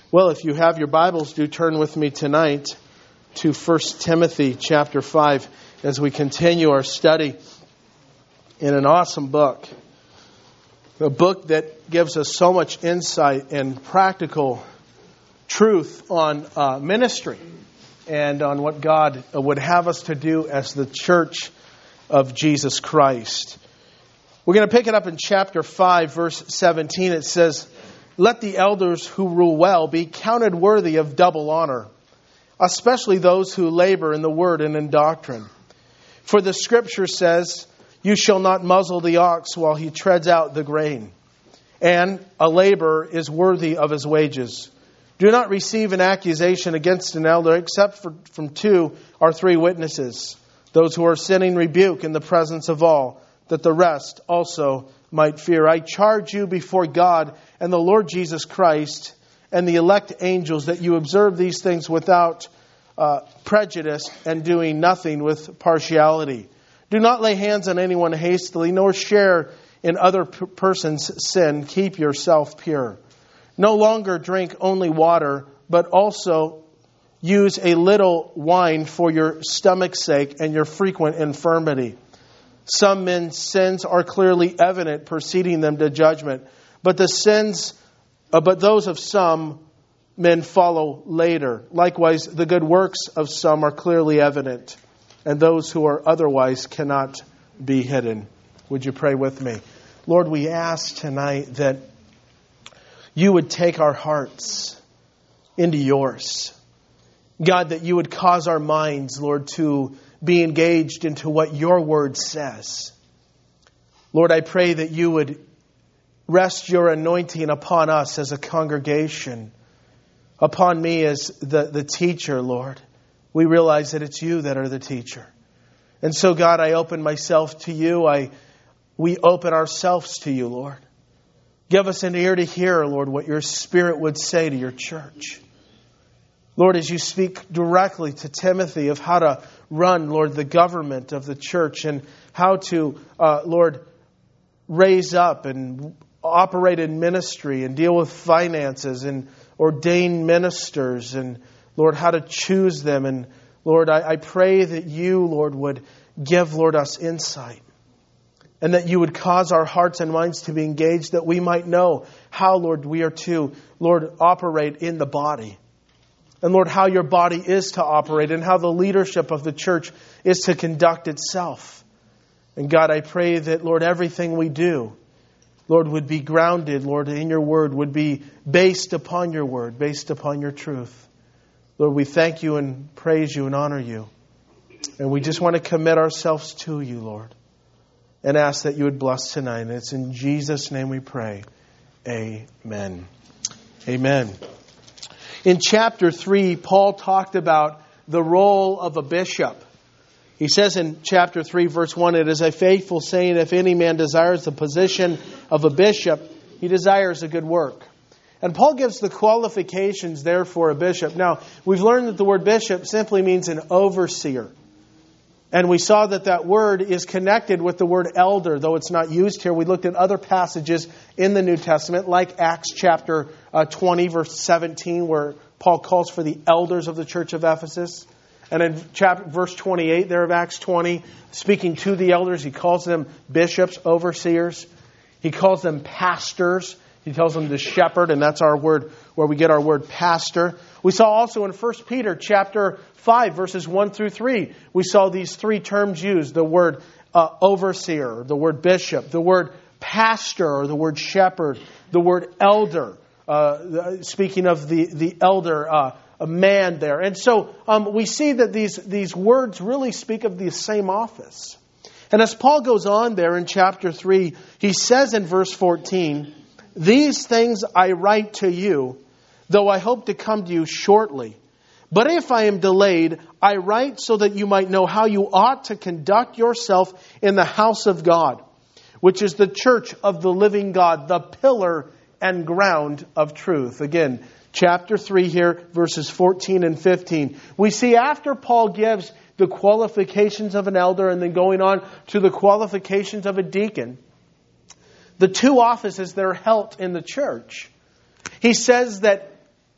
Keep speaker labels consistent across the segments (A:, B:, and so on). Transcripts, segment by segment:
A: Well, if you have your Bibles, do turn with me tonight to 1 Timothy chapter 5 as we continue our study in an awesome book. A book that gives us so much insight and practical truth on ministry and on what God would have us to do as the church of Jesus Christ. We're going to pick it up in chapter 5, verse 17. It says, "Let the elders who rule well be counted worthy of double honor, especially those who labor in the word and in doctrine. For the scripture says, 'You shall not muzzle the ox while he treads out the grain,' and a laborer is worthy of his wages. Do not receive an accusation against an elder except from 2 or 3 witnesses. Those who are sinning rebuke in the presence of all, that the rest also might fear. I charge you before God and the Lord Jesus Christ and the elect angels that you observe these things without prejudice and doing nothing with partiality. Do not lay hands on anyone hastily, nor share in other person's sin. Keep yourself pure. No longer drink only water, but also use a little wine for your stomach's sake and your frequent infirmity. Some men's sins are clearly evident, preceding them to judgment. But those of some men follow later. Likewise, the good works of some are clearly evident, and those who are otherwise cannot be hidden." Would you pray with me? Lord, we ask tonight that you would take our hearts into yours. God, that you would cause our minds, Lord, to be engaged into what your word says. Lord, I pray that you would rest your anointing upon us as a congregation, upon me as the teacher, Lord. We realize that it's you that are the teacher. And so, God, I open myself to you. We open ourselves to you, Lord. Give us an ear to hear, Lord, what your Spirit would say to your church. Lord, as you speak directly to Timothy of how to run, Lord, the government of the church and how to, Lord, raise up and operate in ministry and deal with finances and ordain ministers and, Lord, how to choose them. And, Lord, I pray that you, Lord, would give, Lord, us insight and that you would cause our hearts and minds to be engaged, that we might know how, Lord, we are to, Lord, operate in the body. And Lord, how your body is to operate and how the leadership of the church is to conduct itself. And God, I pray that, Lord, everything we do, Lord, would be grounded, Lord, in your word, would be based upon your word, based upon your truth. Lord, we thank you and praise you and honor you. And we just want to commit ourselves to you, Lord, and ask that you would bless tonight. And it's in Jesus' name we pray. Amen. Amen. In chapter 3, Paul talked about the role of a bishop. He says in chapter 3, verse 1, "It is a faithful saying, if any man desires the position of a bishop, he desires a good work." And Paul gives the qualifications there for a bishop. Now, we've learned that the word bishop simply means an overseer. And we saw that word is connected with the word elder, though it's not used here. We looked at other passages in the New Testament, like Acts chapter 20, verse 17, where Paul calls for the elders of the church of Ephesus. And in verse 28 there of Acts 20, speaking to the elders, he calls them bishops, overseers. He calls them pastors. He tells them to shepherd, and that's our word, where we get our word pastor. We saw also in 1 Peter chapter 5, verses 1 through 3, we saw these 3 terms used, the word overseer, the word bishop, the word pastor, or the word shepherd, the word elder, speaking of the elder, a man there. And so we see that these words really speak of the same office. And as Paul goes on there in chapter 3, he says in verse 14, "These things I write to you, though I hope to come to you shortly. But if I am delayed, I write so that you might know how you ought to conduct yourself in the house of God, which is the church of the living God, the pillar and ground of truth." Again, chapter 3 here, verses 14 and 15. We see after Paul gives the qualifications of an elder and then going on to the qualifications of a deacon, the 2 offices that are held in the church, he says that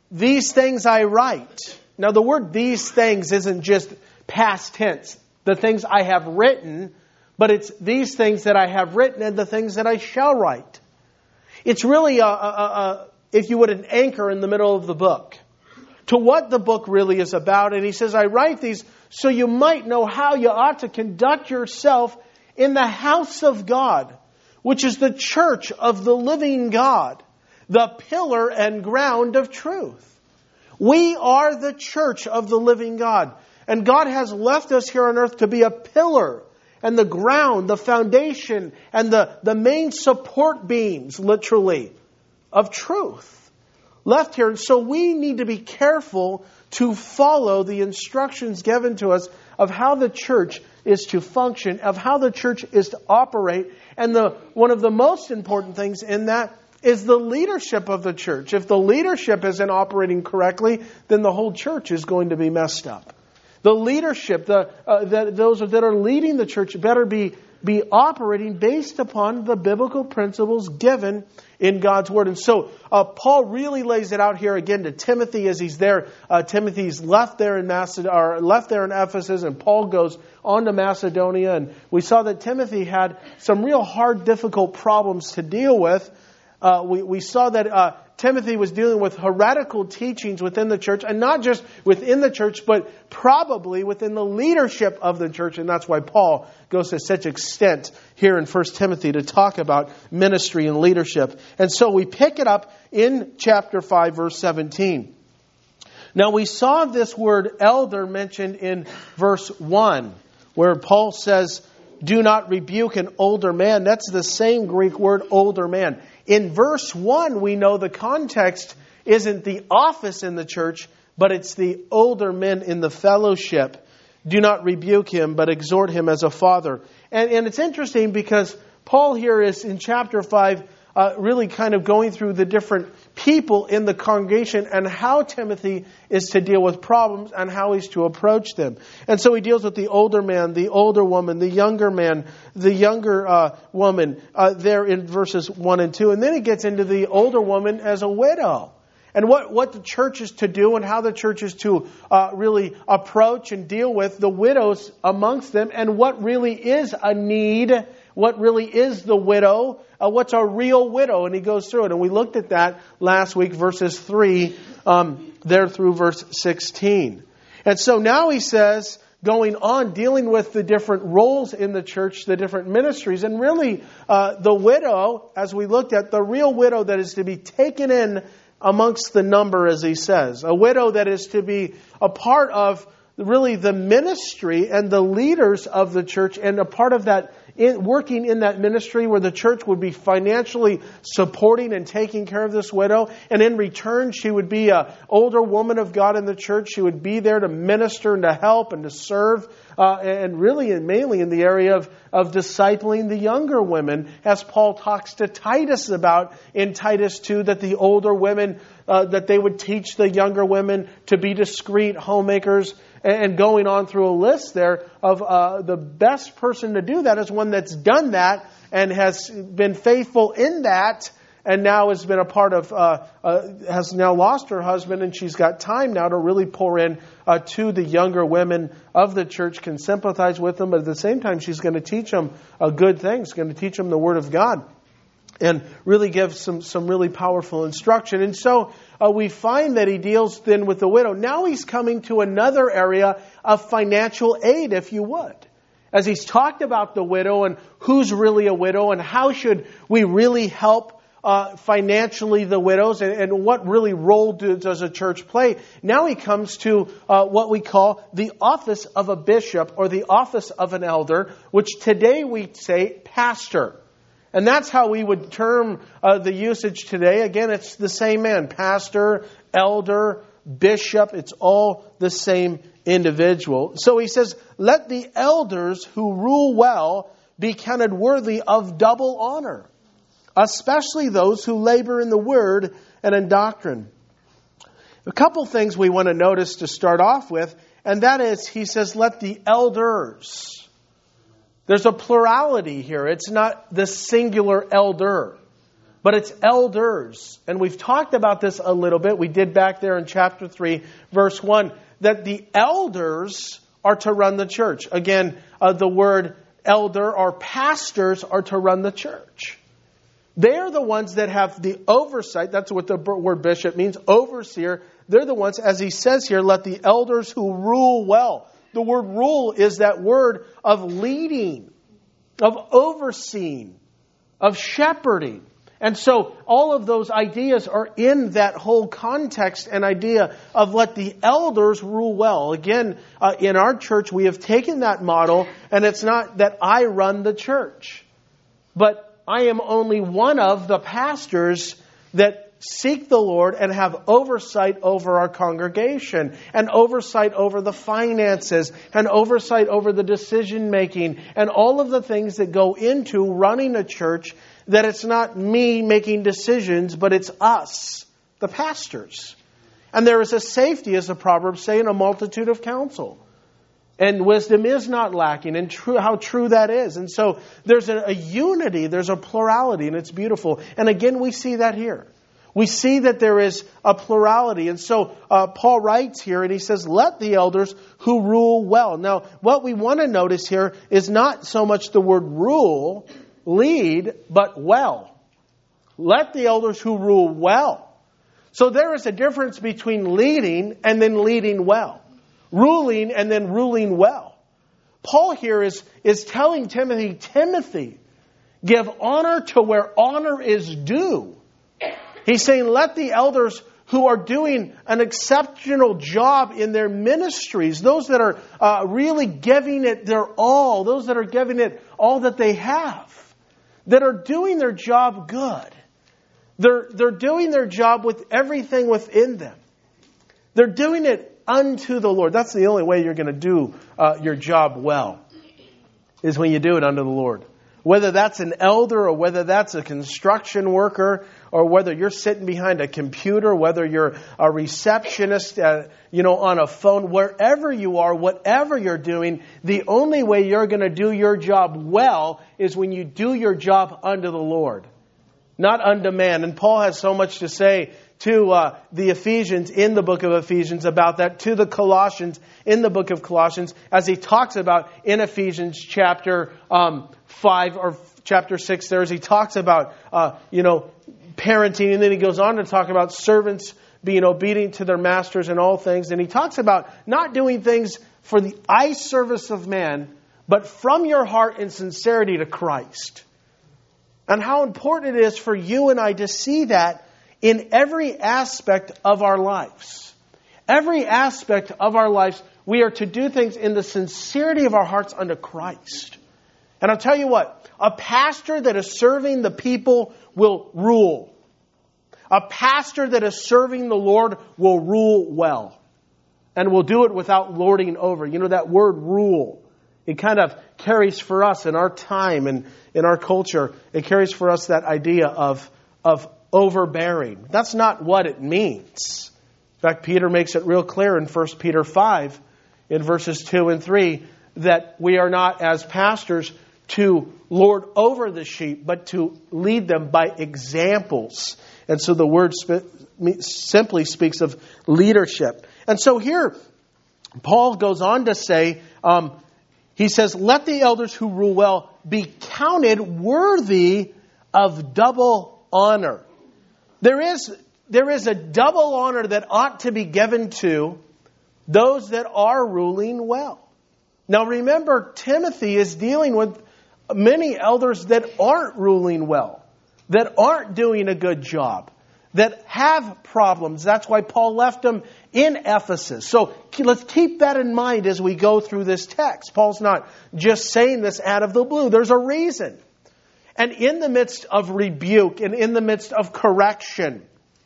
A: these things I write. Now the word these things isn't just past tense. The things I have written, but it's these things that I have written and the things that I shall write. It's really, if you would, an anchor in the middle of the book to what the book really is about. And he says, I write these so you might know how you ought to conduct yourself in the house of God, which is the church of the living God, the pillar and ground of truth. We are the church of the living God. And God has left us here on earth to be a pillar and the ground, the foundation, and the main support beams, literally, of truth. Left here. And so we need to be careful to follow the instructions given to us of how the church is to function, of how the church is to operate. And one of the most important things in that is the leadership of the church. If the leadership isn't operating correctly, then the whole church is going to be messed up. The leadership, those that are leading the church better be operating based upon the biblical principles given in God's Word. And so Paul really lays it out here again to Timothy as he's there. Timothy's left there in Ephesus, and Paul goes on to Macedonia. And we saw that Timothy had some real hard, difficult problems to deal with. We saw that Timothy was dealing with heretical teachings within the church, and not just within the church, but probably within the leadership of the church. And that's why Paul goes to such extent here in 1 Timothy to talk about ministry and leadership. And so we pick it up in chapter 5, verse 17. Now we saw this word elder mentioned in verse 1, where Paul says, do not rebuke an older man. That's the same Greek word, older man. In verse 1, we know the context isn't the office in the church, but it's the older men in the fellowship. Do not rebuke him, but exhort him as a father. And it's interesting because Paul here is in chapter 5 really kind of going through the different people in the congregation and how Timothy is to deal with problems and how he's to approach them. And so he deals with the older man, the older woman, the younger man, the younger woman there in verses 1 and 2. And then he gets into the older woman as a widow. And what the church is to do and how the church is to really approach and deal with the widows amongst them, and what really is a need, what really is the widow, what's a real widow. And he goes through it. And we looked at that last week, verses 3 there through verse 16. And so now he says, going on, dealing with the different roles in the church, the different ministries, and really the widow, as we looked at, the real widow that is to be taken in amongst the number, as he says. A widow that is to be a part of really the ministry and the leaders of the church, and a part of that, working in that ministry where the church would be financially supporting and taking care of this widow. And in return, she would be an older woman of God in the church. She would be there to minister and to help and to serve, and really and mainly in the area of discipling the younger women, as Paul talks to Titus about in Titus 2, that the older women, that they would teach the younger women to be discreet homemakers. And going on through a list there of the best person to do that is one that's done that and has been faithful in that, and now has been a part of, has now lost her husband, and she's got time now to really pour in to the younger women of the church, can sympathize with them, but at the same time she's going to teach them good things, going to teach them the Word of God, and really give some really powerful instruction. And so we find that he deals then with the widow. Now he's coming to another area of financial aid, if you would. As he's talked about the widow and who's really a widow and how should we really help financially the widows, and what really role does a church play. Now he comes to what we call the office of a bishop, or the office of an elder, which today we say pastor. And that's how we would term the usage today. Again, it's the same man. Pastor, elder, bishop. It's all the same individual. So he says, let the elders who rule well be counted worthy of double honor, especially those who labor in the word and in doctrine. A couple things we want to notice to start off with, and that is, he says, let the elders. There's a plurality here. It's not the singular elder. but it's elders. And we've talked about this a little bit. We did back there in chapter 3, verse 1, that the elders are to run the church. Again, the word elder or pastors are to run the church. They're the ones that have the oversight. That's what the word bishop means, overseer. They're the ones, as he says here, let the elders who rule well. The word rule is that word of leading, of overseeing, of shepherding. And so all of those ideas are in that whole context and idea of let the elders rule well. Again, in our church, we have taken that model, and it's not that I run the church, but I am only one of the pastors that seek the Lord and have oversight over our congregation and oversight over the finances and oversight over the decision making and all of the things that go into running a church, that it's not me making decisions, but it's us, the pastors. And there is a safety, as the Proverbs say, in a multitude of counsel. And wisdom is not lacking, and how true that is. And so there's a unity, there's a plurality, and it's beautiful. And again, we see that here. We see that there is a plurality. And so Paul writes here, and he says, let the elders who rule well. Now, what we want to notice here is not so much the word rule, lead, but well. Let the elders who rule well. So there is a difference between leading and then leading well. Ruling and then ruling well. Paul here is telling Timothy, give honor to where honor is due. He's saying, let the elders who are doing an exceptional job in their ministries, those that are really giving it their all, those that are giving it all that they have, that are doing their job good. They're doing their job with everything within them. They're doing it unto the Lord. That's the only way you're going to do your job well, is when you do it unto the Lord. Whether that's an elder or whether that's a construction worker or whether you're sitting behind a computer, whether you're a receptionist, on a phone, wherever you are, whatever you're doing, the only way you're going to do your job well is when you do your job unto the Lord, not unto man. And Paul has so much to say to the Ephesians in the book of Ephesians about that, to the Colossians in the book of Colossians, as he talks about in Ephesians chapter 5 or chapter 6 there, as he talks about, parenting, and then he goes on to talk about servants being obedient to their masters in all things. And he talks about not doing things for the eye service of man, but from your heart in sincerity to Christ. And how important it is for you and I to see that in every aspect of our lives. Every aspect of our lives, we are to do things in the sincerity of our hearts unto Christ. And I'll tell you what, a pastor that is serving the people will rule. A pastor that is serving the Lord will rule well. And will do it without lording over. You know, that word rule, it kind of carries for us in our time and in our culture, it carries for us that idea of overbearing. That's not what it means. In fact, Peter makes it real clear in 1 Peter 5, in verses 2 and 3, that we are not, as pastors, to lord over the sheep, but to lead them by examples. And so the word simply speaks of leadership. And so here, Paul goes on to say, he says, let the elders who rule well be counted worthy of double honor. There is a double honor that ought to be given to those that are ruling well. Now remember, Timothy is dealing with many elders that aren't ruling well, that aren't doing a good job, that have problems. That's why Paul left them in Ephesus. So let's keep that in mind as we go through this text. Paul's not just saying this out of the blue. There's a reason. And in the midst of rebuke and in the midst of correction,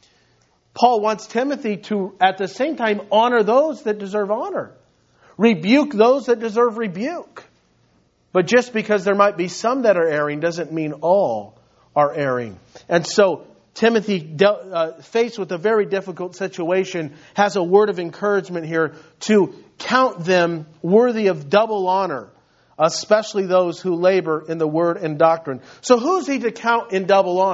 A: Paul wants Timothy to, at the same time, honor those that deserve honor. Rebuke those that deserve rebuke. But just because there might be some that are erring doesn't mean all are erring. And so Timothy, faced with a very difficult situation, has a word of encouragement here to count them worthy of double honor, especially those who labor in the word and doctrine. So who's he to count in double honor?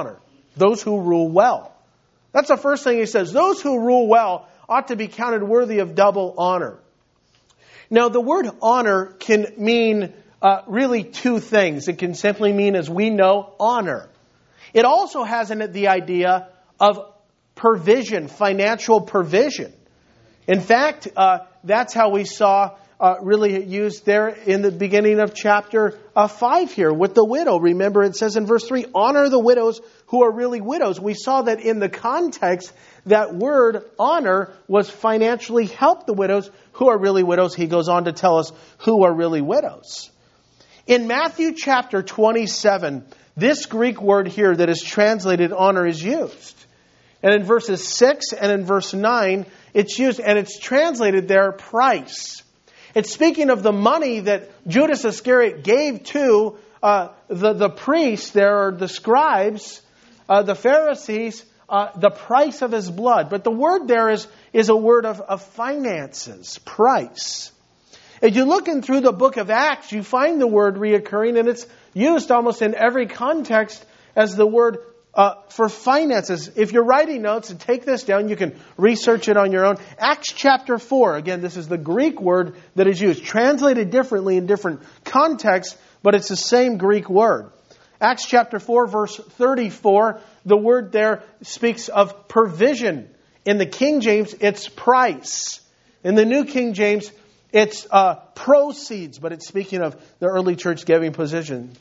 A: Those who rule well. That's the first thing he says. Those who rule well ought to be counted worthy of double honor. Now, the word honor can mean really two things. It can simply mean, as we know, honor. It also has in it the idea of provision, financial provision. In fact, that's how we saw really used there in the beginning of chapter 5 here with the widow. Remember, it says in verse 3, honor the widows who are really widows. We saw that in the context, that word honor was financially help the widows who are really widows. He goes on to tell us who are really widows. In Matthew chapter 27, this Greek word here that is translated honor is used. And in verses 6 and in verse 9, it's used, and it's translated there price. It's speaking of the money that Judas Iscariot gave to the priests, there are the scribes, the Pharisees, the price of his blood. But the word there is a word of finances, price. As you look in through the book of Acts, you find the word reoccurring, and it's used almost in every context as the word for finances. If you're writing notes, and take this down, you can research it on your own. Acts chapter 4, again, this is the Greek word that is used, translated differently in different contexts, but it's the same Greek word. Acts chapter 4, verse 34, the word there speaks of provision. In the King James, it's price. In the New King James, it's proceeds, but it's speaking of the early church giving position.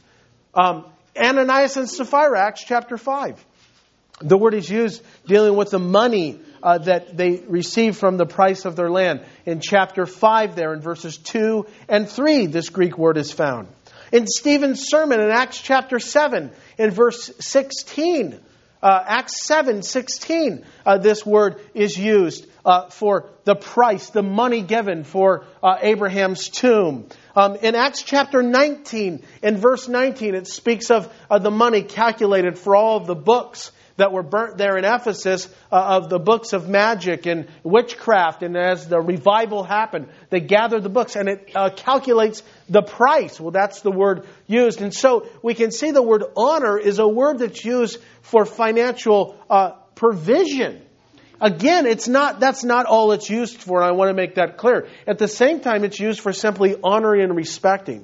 A: Ananias and Sapphira, Acts chapter 5. The word is used dealing with the money that they received from the price of their land. In chapter 5 there, in verses 2 and 3, this Greek word is found. In Stephen's sermon in Acts chapter 7, in verse 16, Acts 7:16, this word is used for the price, the money given for Abraham's tomb. In Acts chapter 19, in verse 19, it speaks of the money calculated for all of the books that were burnt there in Ephesus, of the books of magic and witchcraft. And as the revival happened, they gathered the books, and it calculates the price. Well, that's the word used. And so we can see the word honor is a word that's used for financial provision. Again, that's not all it's used for. I want to make that clear. At the same time, it's used for simply honoring and respecting.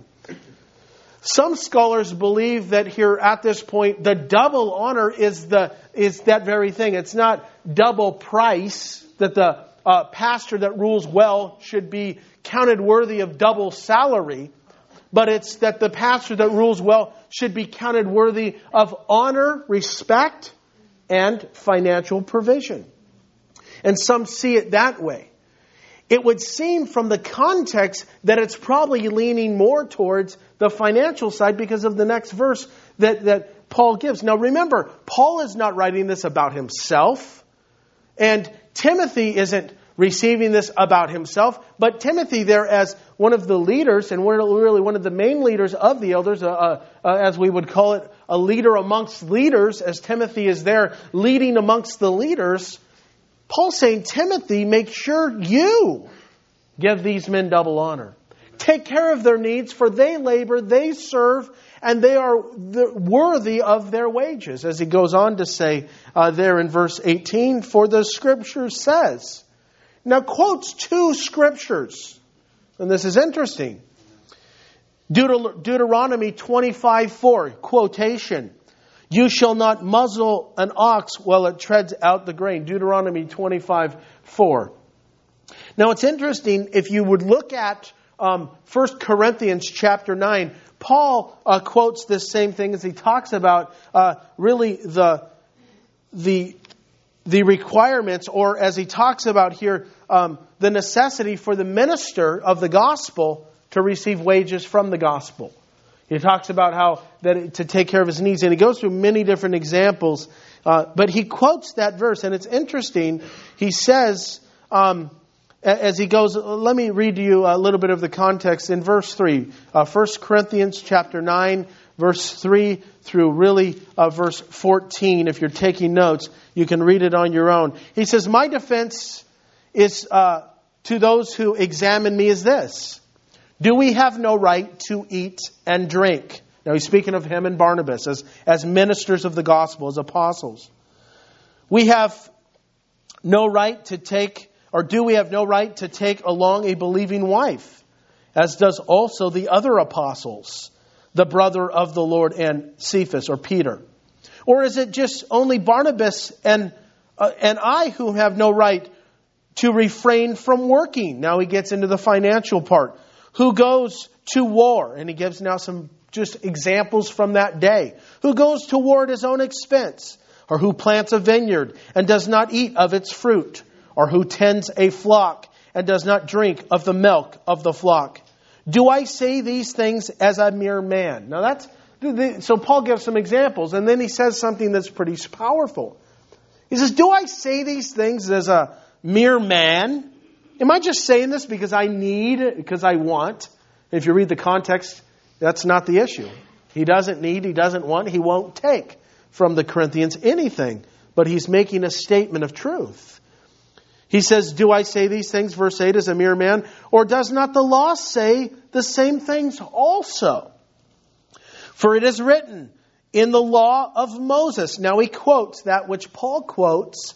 A: Some scholars believe that here at this point, the double honor is that very thing. It's not double price, that the pastor that rules well should be counted worthy of double salary, but it's that the pastor that rules well should be counted worthy of honor, respect, and financial provision. And some see it that way. It would seem from the context that it's probably leaning more towards the financial side because of the next verse that Paul gives. Now remember, Paul is not writing this about himself, and Timothy isn't receiving this about himself, but Timothy there as one of the leaders, and really one of the main leaders of the elders, as we would call it, a leader amongst leaders, as Timothy is there leading amongst the leaders. Paul's saying, Timothy, make sure you give these men double honor. Take care of their needs, for they labor, they serve, and they are worthy of their wages. As he goes on to say there in verse 18, for the Scripture says. Now quotes two Scriptures, and this is interesting. Deuteronomy 25:4, quotation. You shall not muzzle an ox while it treads out the grain. Deuteronomy 25:4. Now it's interesting, if you would look at 1 Corinthians chapter 9, Paul quotes this same thing as he talks about really the requirements, or as he talks about here, the necessity for the minister of the gospel to receive wages from the gospel. He talks about how that to take care of his needs, and he goes through many different examples. But he quotes that verse, and it's interesting. He says, as he goes, let me read to you a little bit of the context in verse 3. 1 Corinthians chapter 9, verse 3 through really verse 14. If you're taking notes, you can read it on your own. He says, my defense is to those who examine me is this. Do we have no right to eat and drink? Now he's speaking of him and Barnabas as ministers of the gospel, as apostles. We have no right to take, or do we have no right to take along a believing wife, as does also the other apostles, the brother of the Lord and Cephas or Peter? Or is it just only Barnabas and I who have no right to refrain from working? Now he gets into the financial part. Who goes to war? And he gives now some just examples from that day. Who goes to war at his own expense? Or who plants a vineyard and does not eat of its fruit? Or who tends a flock and does not drink of the milk of the flock? Do I say these things as a mere man? Now so Paul gives some examples, and then he says something that's pretty powerful. He says, do I say these things as a mere man? Am I just saying this because I need, because I want? If you read the context, that's not the issue. He doesn't need, he doesn't want, he won't take from the Corinthians anything. But he's making a statement of truth. He says, do I say these things, verse 8, as a mere man? Or does not the law say the same things also? For it is written in the law of Moses. Now he quotes that which Paul quotes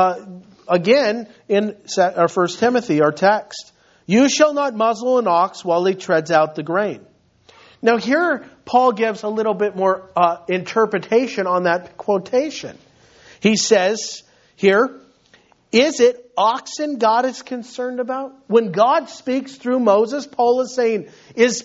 A: again in our 1 Timothy, our text. You shall not muzzle an ox while he treads out the grain. Now here Paul gives a little bit more interpretation on that quotation. He says here, is it oxen God is concerned about? When God speaks through Moses, Paul is saying, is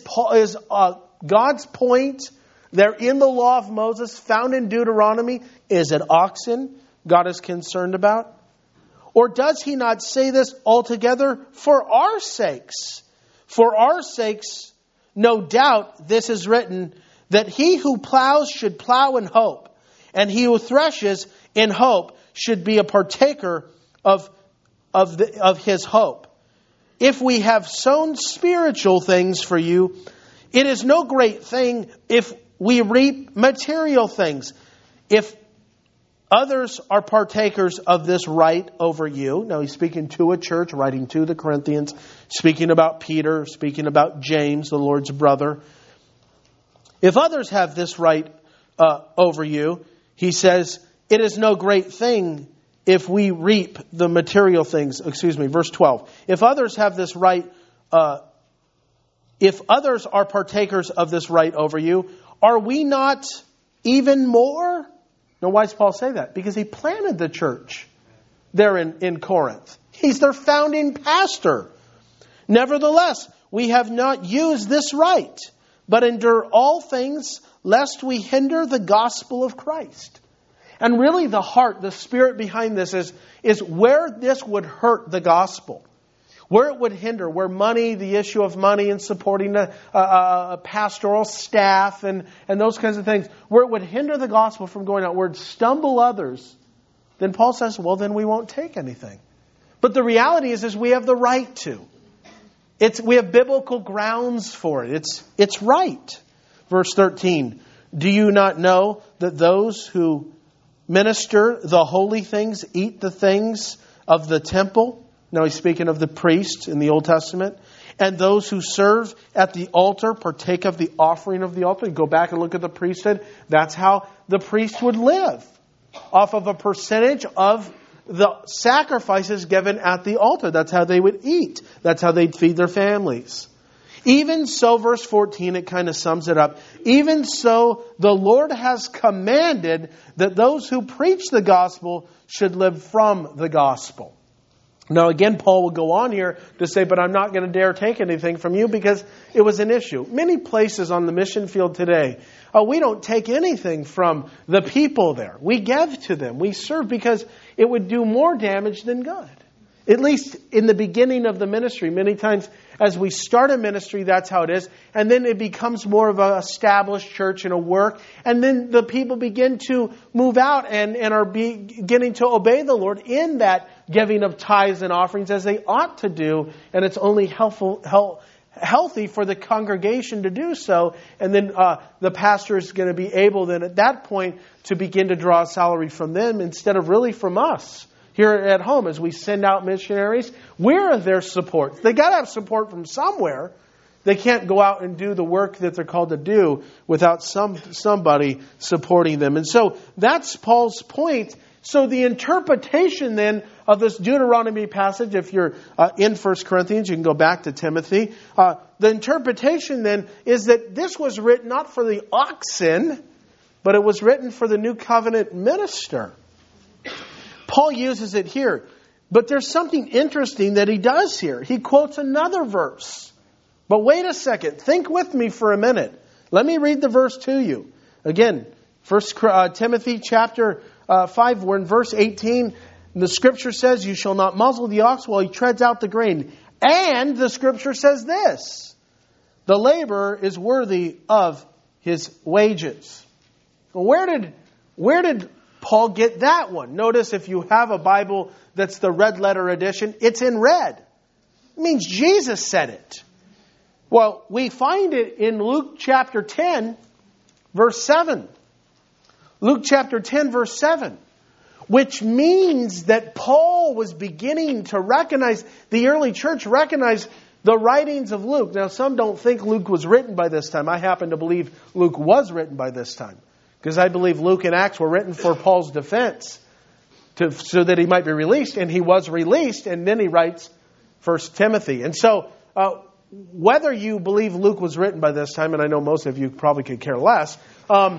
A: God's point there in the law of Moses found in Deuteronomy, is it oxen God is concerned about? Or does he not say this altogether for our sakes? For our sakes, no doubt, this is written, that he who plows should plow in hope, and he who threshes in hope should be a partaker of his hope. If we have sown spiritual things for you, it is no great thing if we reap material things. If others are partakers of this right over you. Now he's speaking to a church, writing to the Corinthians, speaking about Peter, speaking about James, the Lord's brother. If others have this right over you, he says, it is no great thing if we reap the material things. Verse 12. If others have this right, if others are partakers of this right over you, are we not even more? Now, why does Paul say that? Because he planted the church there in Corinth. He's their founding pastor. Nevertheless, we have not used this right, but endure all things, lest we hinder the gospel of Christ. And really the heart, the spirit behind this is where this would hurt the gospel. Where it would hinder, where money, the issue of money and supporting a pastoral staff and those kinds of things, where it would hinder the gospel from going out, where it stumble others, then Paul says, well, then we won't take anything. But the reality is we have the right to. We have biblical grounds for it. It's right. Verse 13, do you not know that those who minister the holy things eat the things of the temple? Now he's speaking of the priests in the Old Testament. And those who serve at the altar partake of the offering of the altar. You go back and look at the priesthood. That's how the priest would live. Off of a percentage of the sacrifices given at the altar. That's how they would eat. That's how they'd feed their families. Even so, verse 14, it kind of sums it up. Even so, the Lord has commanded that those who preach the gospel should live from the gospel. Now again, Paul will go on here to say, but I'm not going to dare take anything from you because it was an issue. Many places on the mission field today, we don't take anything from the people there. We give to them. We serve because it would do more damage than good. At least in the beginning of the ministry. Many times as we start a ministry, that's how it is. And then it becomes more of an established church and a work. And then the people begin to move out and are beginning to obey the Lord in that giving of tithes and offerings as they ought to do. And it's only healthy for the congregation to do so. And then the pastor is going to be able then at that point to begin to draw a salary from them instead of really from us. Here at home, as we send out missionaries, we're their support. They got to have support from somewhere. They can't go out and do the work that they're called to do without somebody supporting them. And so that's Paul's point. So the interpretation then of this Deuteronomy passage, if you're in 1 Corinthians, you can go back to Timothy. The interpretation then is that this was written not for the oxen, but it was written for the new covenant minister. Paul uses it here. But there's something interesting that he does here. He quotes another verse. But wait a second. Think with me for a minute. Let me read the verse to you. Again, 1 Timothy chapter 5, we're in verse 18. The Scripture says, you shall not muzzle the ox while he treads out the grain. And the Scripture says this, the laborer is worthy of his wages. Well, where did Paul get that one? Notice if you have a Bible that's the red letter edition, it's in red. It means Jesus said it. Well, we find it in Luke chapter 10, verse 7. Luke chapter 10, verse 7. Which means that Paul was beginning to recognize, the early church recognized the writings of Luke. Now, some don't think Luke was written by this time. I happen to believe Luke was written by this time. Because I believe Luke and Acts were written for Paul's defense, so that he might be released. And he was released, and then he writes 1 Timothy. And so, whether you believe Luke was written by this time, and I know most of you probably could care less, but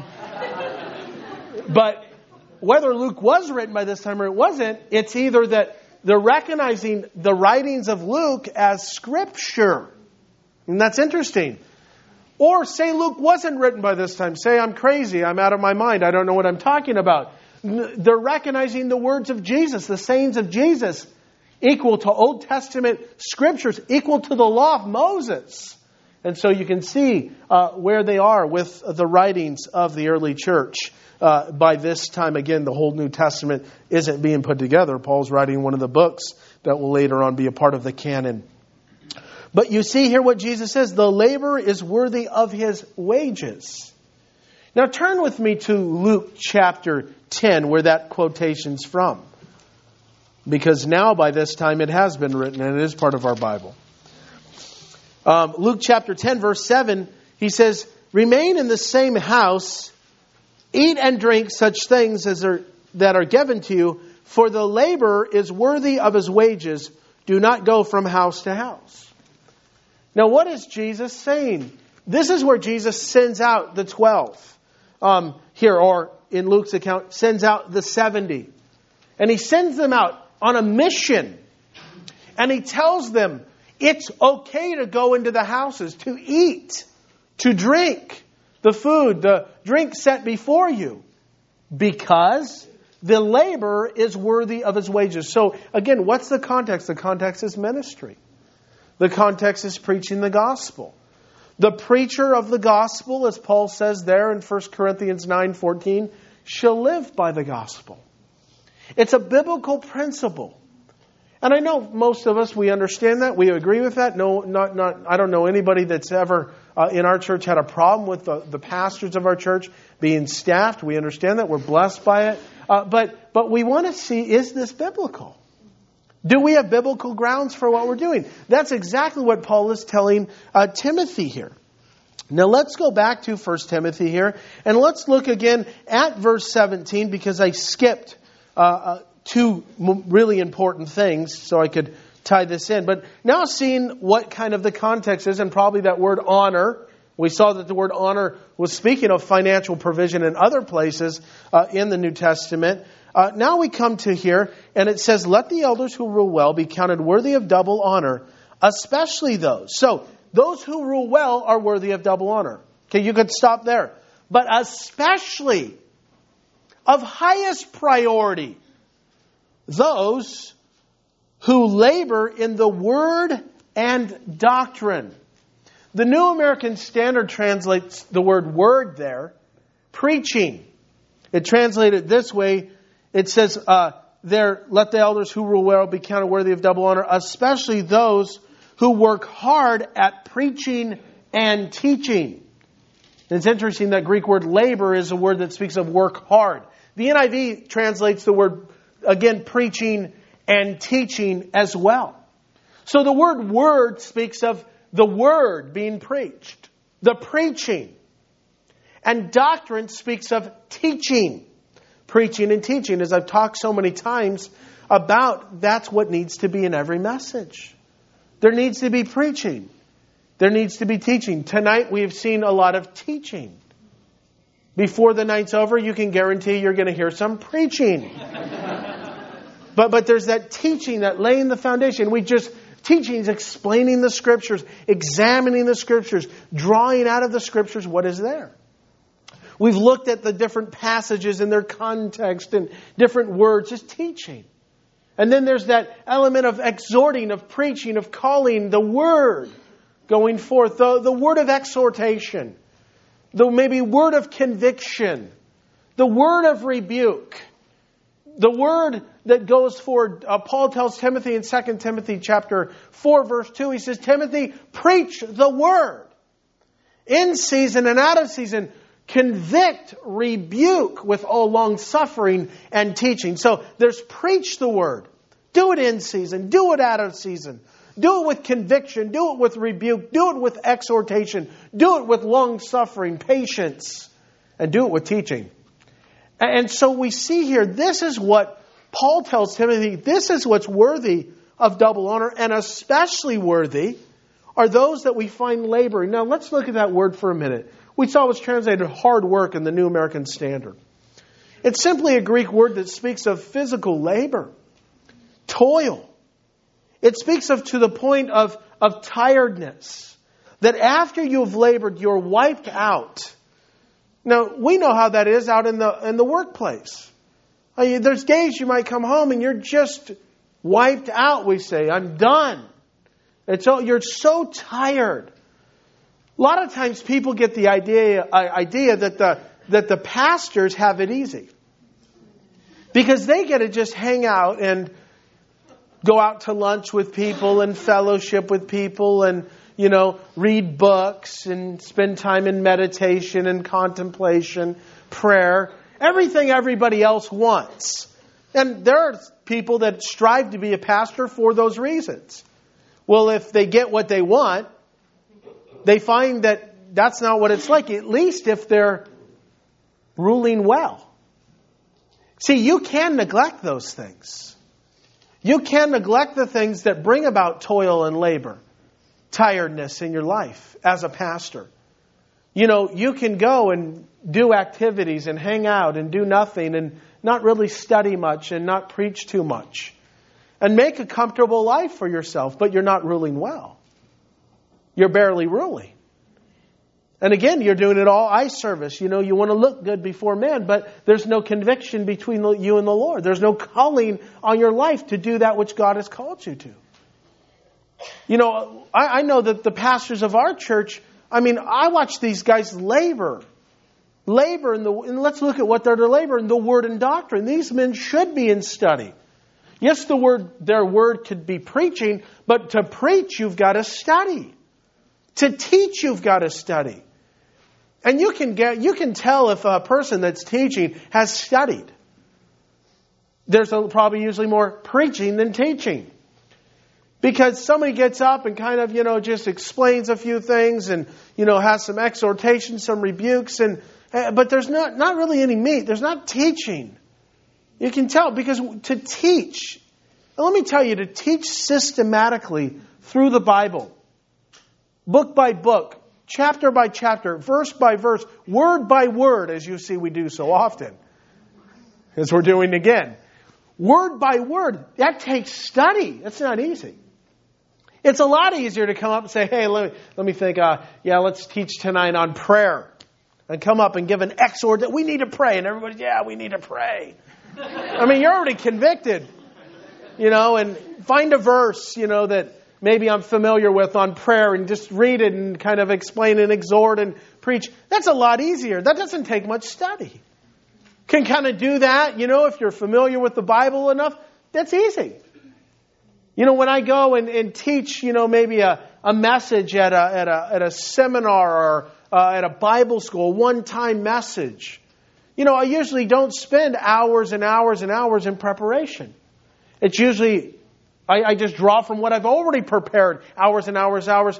A: whether Luke was written by this time or it wasn't, it's either that they're recognizing the writings of Luke as Scripture. And that's interesting. Or say Luke wasn't written by this time. Say I'm crazy, I'm out of my mind, I don't know what I'm talking about. They're recognizing the words of Jesus, the sayings of Jesus, equal to Old Testament Scriptures, equal to the law of Moses. And so you can see where they are with the writings of the early church. By this time, again, the whole New Testament isn't being put together. Paul's writing one of the books that will later on be a part of the canon. But you see here what Jesus says, the laborer is worthy of his wages. Now turn with me to Luke chapter 10, where that quotation's from. Because now by this time it has been written and it is part of our Bible. Luke chapter 10, verse 7, he says, remain in the same house, eat and drink such things as that are given to you, for the laborer is worthy of his wages. Do not go from house to house. Now, what is Jesus saying? This is where Jesus sends out the 12. Here, or in Luke's account, sends out the 70. And he sends them out on a mission. And he tells them, it's okay to go into the houses, to eat, to drink the food, the drink set before you. Because the laborer is worthy of his wages. So, again, what's the context? The context is ministry. The context is preaching the gospel. The preacher of the gospel, as Paul says there in 1 Corinthians 9:14, shall live by the gospel. It's a biblical principle. And I know most of us, we understand that. We agree with that. No, I don't know anybody that's ever in our church had a problem with the pastors of our church being staffed. We understand that. We're blessed by it. But we want to see, is this biblical? Do we have biblical grounds for what we're doing? That's exactly what Paul is telling Timothy here. Now let's go back to 1 Timothy here. And let's look again at verse 17, because I skipped two really important things so I could tie this in. But now seeing what kind of the context is, and probably that word honor. We saw that the word honor was speaking of financial provision in other places in the New Testament. Now we come to here, and it says, let the elders who rule well be counted worthy of double honor, especially those. So, those who rule well are worthy of double honor. Okay, you could stop there. But especially, of highest priority, those who labor in the word and doctrine. The New American Standard translates the word there, preaching. It translated this way. It says there, let the elders who rule well be counted worthy of double honor, especially those who work hard at preaching and teaching. And it's interesting that Greek word labor is a word that speaks of work hard. The NIV translates the word, again, preaching and teaching as well. So the word speaks of the word being preached, the preaching. And doctrine speaks of teaching. Preaching and teaching, as I've talked so many times about, that's what needs to be in every message. There needs to be preaching. There needs to be teaching. Tonight we have seen a lot of teaching. Before the night's over, you can guarantee you're going to hear some preaching. But there's that teaching, that laying the foundation. Teaching is explaining the Scriptures, examining the Scriptures, drawing out of the Scriptures what is there. We've looked at the different passages in their context and different words, just teaching. And then there's that element of exhorting, of preaching, of calling, the word going forth, the word of exhortation, the maybe word of conviction, the word of rebuke, the word that goes forward. Paul tells Timothy in 2 Timothy chapter 4 verse 2, he says, Timothy, preach the word. In season and out of season, convict, rebuke with all long suffering and teaching. So there's preach the word. Do it in season. Do it out of season. Do it with conviction. Do it with rebuke. Do it with exhortation. Do it with long suffering, patience. And do it with teaching. And so we see here, this is what Paul tells Timothy, this is what's worthy of double honor, and especially worthy are those that we find laboring. Now let's look at that word for a minute. We saw it was translated hard work in the New American Standard. It's simply a Greek word that speaks of physical labor, toil. It speaks of to the point of tiredness, that after you've labored, you're wiped out. Now, we know how that is out in the workplace. There's days you might come home and you're just wiped out, we say. I'm done. You're so tired. A lot of times people get the idea that the pastors have it easy. Because they get to just hang out and go out to lunch with people and fellowship with people and, read books and spend time in meditation and contemplation, prayer, everything everybody else wants. And there are people that strive to be a pastor for those reasons. Well, if they get what they want, they find that that's not what it's like, at least if they're ruling well. See, you can neglect those things. You can neglect the things that bring about toil and labor, tiredness in your life as a pastor. You can go and do activities and hang out and do nothing and not really study much and not preach too much and make a comfortable life for yourself, but you're not ruling well. You're barely ruling. And again, you're doing it all eye service. You want to look good before man, but there's no conviction between you and the Lord. There's no calling on your life to do that which God has called you to. I know that the pastors of our church, I watch these guys labor and let's look at what they're to labor in the word and doctrine. These men should be in study. Yes, their word could be preaching, but to preach, you've got to study. To teach, you've got to study. And you can tell if a person that's teaching has studied. There's probably usually more preaching than teaching. Because somebody gets up and kind of, just explains a few things and, has some exhortation, some rebukes, but there's not really any meat. There's not teaching. You can tell because to teach, let me tell you, to teach systematically through the Bible, book by book, chapter by chapter, verse by verse, word by word, as you see we do so often, as we're doing again. Word by word, that takes study. That's not easy. It's a lot easier to come up and say, hey, let me think, let's teach tonight on prayer. And come up and give an exhort that we need to pray. And everybody, we need to pray. You're already convicted, and find a verse, that maybe I'm familiar with on prayer and just read it and kind of explain and exhort and preach. That's a lot easier. That doesn't take much study. Can kind of do that, if you're familiar with the Bible enough, that's easy. When I go and teach, maybe a message at a seminar or at a Bible school, one-time message, I usually don't spend hours and hours and hours in preparation. It's usually, I just draw from what I've already prepared, hours and hours.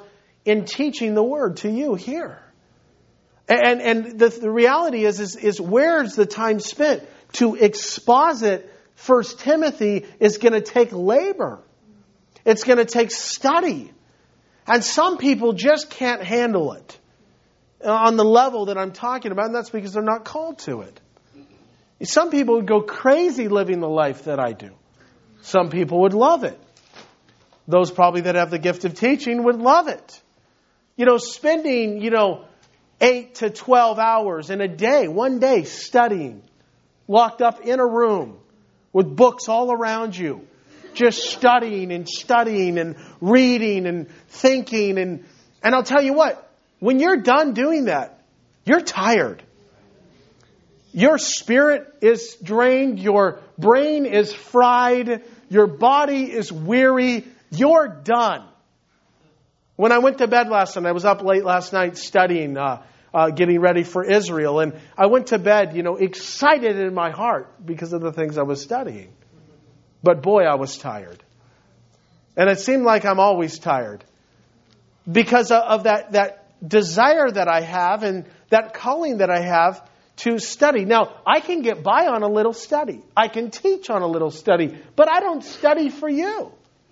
A: in teaching the Word to you here. And the reality is where's the time spent? To exposit 1 Timothy is going to take labor. It's going to take study. And some people just can't handle it on the level that I'm talking about, and that's because they're not called to it. Some people would go crazy living the life that I do. Some people would love it. Those probably that have the gift of teaching would love it. Spending, 8 to 12 hours in a day, one day, studying, locked up in a room with books all around you, just studying and reading and thinking. And I'll tell you what, when you're done doing that, you're tired. Your spirit is drained, your brain is fried, your body is weary, you're done. When I went to bed last night, I was up late last night studying, getting ready for Israel. And I went to bed, excited in my heart because of the things I was studying. But boy, I was tired. And it seemed like I'm always tired. Because of that desire that I have and that calling that I have to study. Now, I can get by on a little study. I can teach on a little study. But I don't study for you.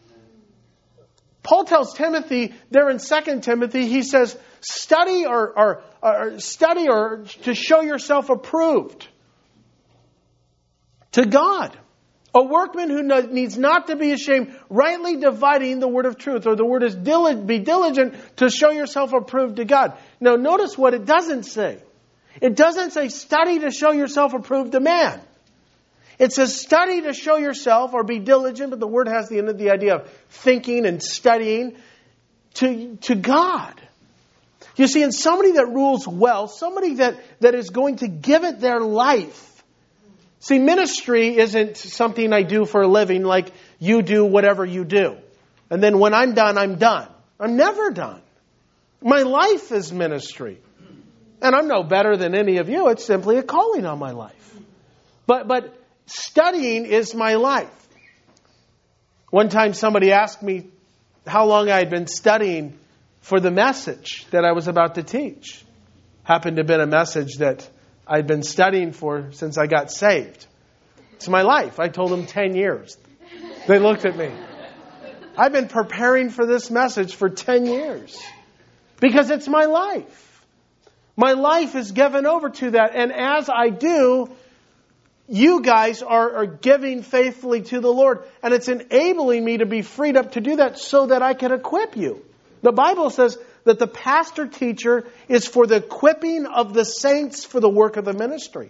A: Paul tells Timothy there in 2 Timothy, he says, study or to show yourself approved to God. A workman who needs not to be ashamed, rightly dividing the word of truth. Or the word is be diligent to show yourself approved to God. Now notice what it doesn't say. It doesn't say study to show yourself approved to man. It says study to show yourself or be diligent, but the word has the idea of thinking and studying to God. You see, in somebody that rules well, somebody that is going to give it their life. See, ministry isn't something I do for a living like you do whatever you do. And then when I'm done, I'm done. I'm never done. My life is ministry. And I'm no better than any of you. It's simply a calling on my life. But studying is my life. One time somebody asked me how long I had been studying for the message that I was about to teach. Happened to have been a message that I'd been studying for since I got saved. It's my life. I told them 10 years. They looked at me. I've been preparing for this message for 10 years. Because it's my life. My life is given over to that. And as I do, you guys are giving faithfully to the Lord. And it's enabling me to be freed up to do that so that I can equip you. The Bible says that the pastor teacher is for the equipping of the saints for the work of the ministry.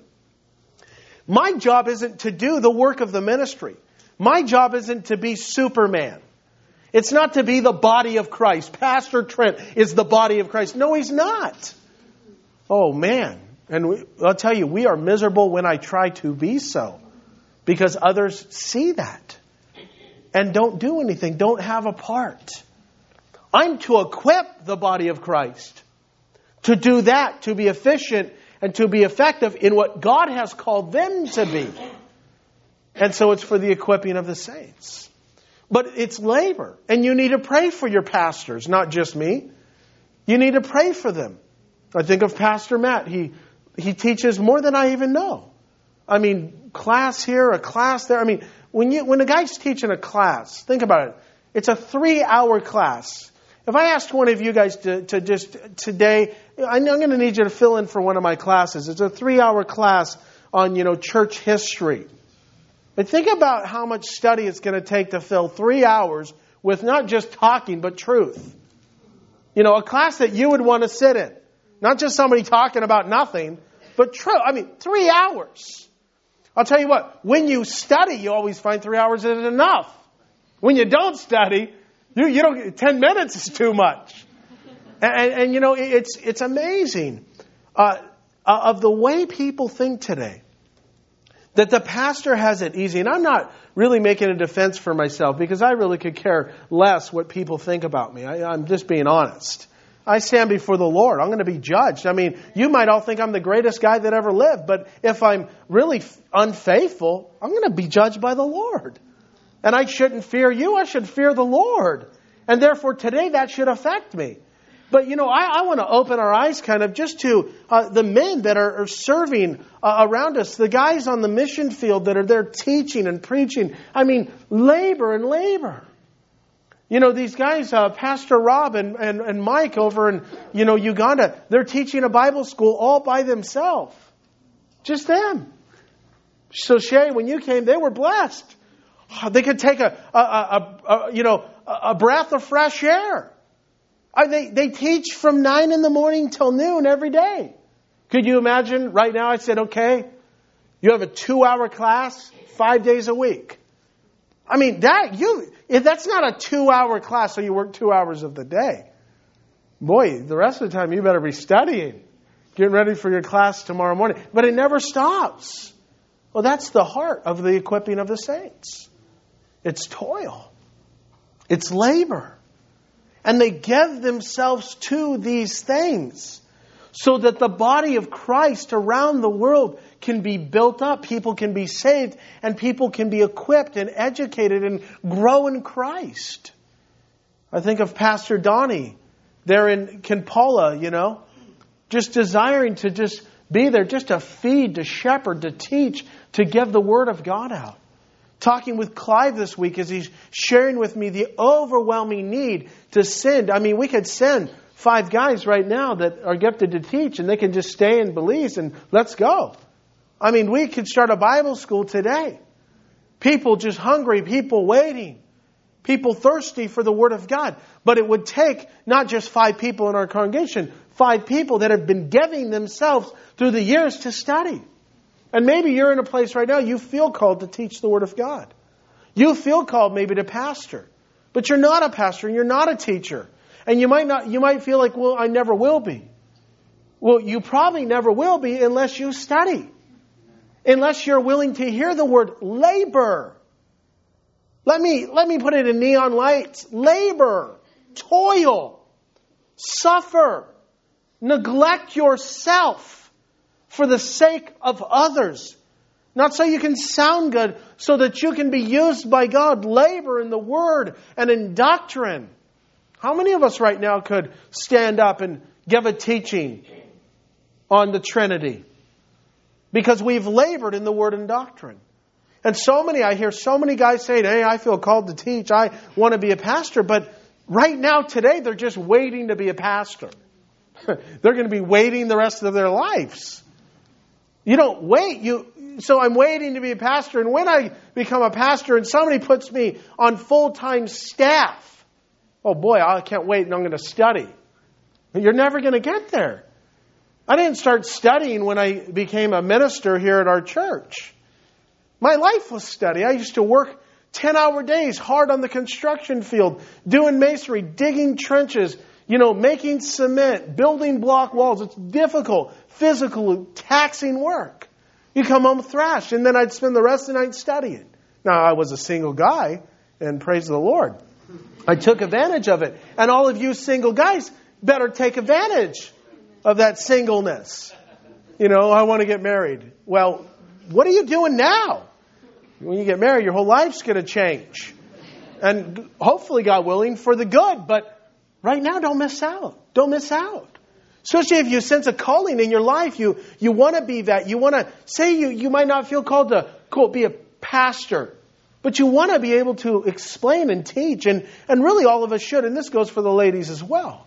A: My job isn't to do the work of the ministry. My job isn't to be Superman. It's not to be the body of Christ. Pastor Trent is the body of Christ. No, he's not. Oh, man. And I'll tell you, we are miserable when I try to be so. Because others see that. And don't do anything. Don't have a part. I'm to equip the body of Christ. To do that. To be efficient and to be effective in what God has called them to be. And so it's for the equipping of the saints. But it's labor. And you need to pray for your pastors, not just me. You need to pray for them. I think of Pastor Matt. He teaches more than I even know. I mean, class here, a class there. I mean, when a guy's teaching a class, think about it. It's a 3-hour class. If I asked one of you guys to just today, I'm going to need you to fill in for one of my classes. It's a 3-hour class on, church history. But think about how much study it's going to take to fill 3 hours with not just talking, but truth. A class that you would want to sit in. Not just somebody talking about nothing, but truth. 3 hours. I'll tell you what, when you study, you always find 3 hours isn't enough. When you don't study, you don't. 10 minutes is too much. And it's amazing of the way people think today. That the pastor has it easy. And I'm not really making a defense for myself because I really could care less what people think about me. I'm just being honest. I stand before the Lord. I'm going to be judged. You might all think I'm the greatest guy that ever lived. But if I'm really unfaithful, I'm going to be judged by the Lord. And I shouldn't fear you. I should fear the Lord. And therefore today that should affect me. But, I want to open our eyes kind of just to the men that are serving around us, the guys on the mission field that are there teaching and preaching. I mean, labor and labor. These guys, Pastor Rob and Mike over in, Uganda, they're teaching a Bible school all by themselves. Just them. So Shay, when you came, they were blessed. They could take a breath of fresh air. They teach from 9 in the morning till noon every day. Could you imagine? Right now I said, okay, you have a 2-hour class 5 days a week. I mean, if that's not a 2-hour class, so you work 2 hours of the day. Boy, the rest of the time you better be studying, getting ready for your class tomorrow morning. But it never stops. Well, that's the heart of the equipping of the saints. It's toil. It's labor. And they give themselves to these things so that the body of Christ around the world can be built up, people can be saved, and people can be equipped and educated and grow in Christ. I think of Pastor Donnie there in Kampala, just desiring to just be there, just to feed, to shepherd, to teach, to give the Word of God out. Talking with Clive this week as he's sharing with me the overwhelming need to send. I mean, we could send 5 guys right now that are gifted to teach, and they can just stay in Belize and let's go. I mean, we could start a Bible school today. People just hungry, people waiting, people thirsty for the Word of God. But it would take not just 5 people in our congregation, 5 people that have been giving themselves through the years to study. And maybe you're in a place right now, you feel called to teach the Word of God. You feel called maybe to pastor. But you're not a pastor and you're not a teacher. And you might feel like, well, I never will be. Well, you probably never will be unless you study. Unless you're willing to hear the word labor. Let me put it in neon lights. Labor, toil, suffer, neglect yourself for the sake of others. Not so you can sound good, so that you can be used by God. Labor in the Word and in doctrine. How many of us right now could stand up and give a teaching on the Trinity? Because we've labored in the Word and doctrine. And I hear so many guys saying, hey, I feel called to teach. I want to be a pastor. But right now, today, they're just waiting to be a pastor. They're going to be waiting the rest of their lives. You don't wait. So I'm waiting to be a pastor. And when I become a pastor and somebody puts me on full-time staff, oh boy, I can't wait and I'm going to study. You're never going to get there. I didn't start studying when I became a minister here at our church. My life was study. I used to work 10-hour days hard on the construction field, doing masonry, digging trenches, making cement, building block walls. It's difficult, physical, taxing work. You come home thrashed, and then I'd spend the rest of the night studying. Now, I was a single guy, and praise the Lord. I took advantage of it. And all of you single guys better take advantage of that singleness. I want to get married. Well, what are you doing now? When you get married, your whole life's going to change. And hopefully, God willing, for the good. But right now, don't miss out. Don't miss out. Especially if you sense a calling in your life, you want to be that. You want to say you might not feel called to, quote, be a pastor. But you want to be able to explain and teach. And really all of us should. And this goes for the ladies as well.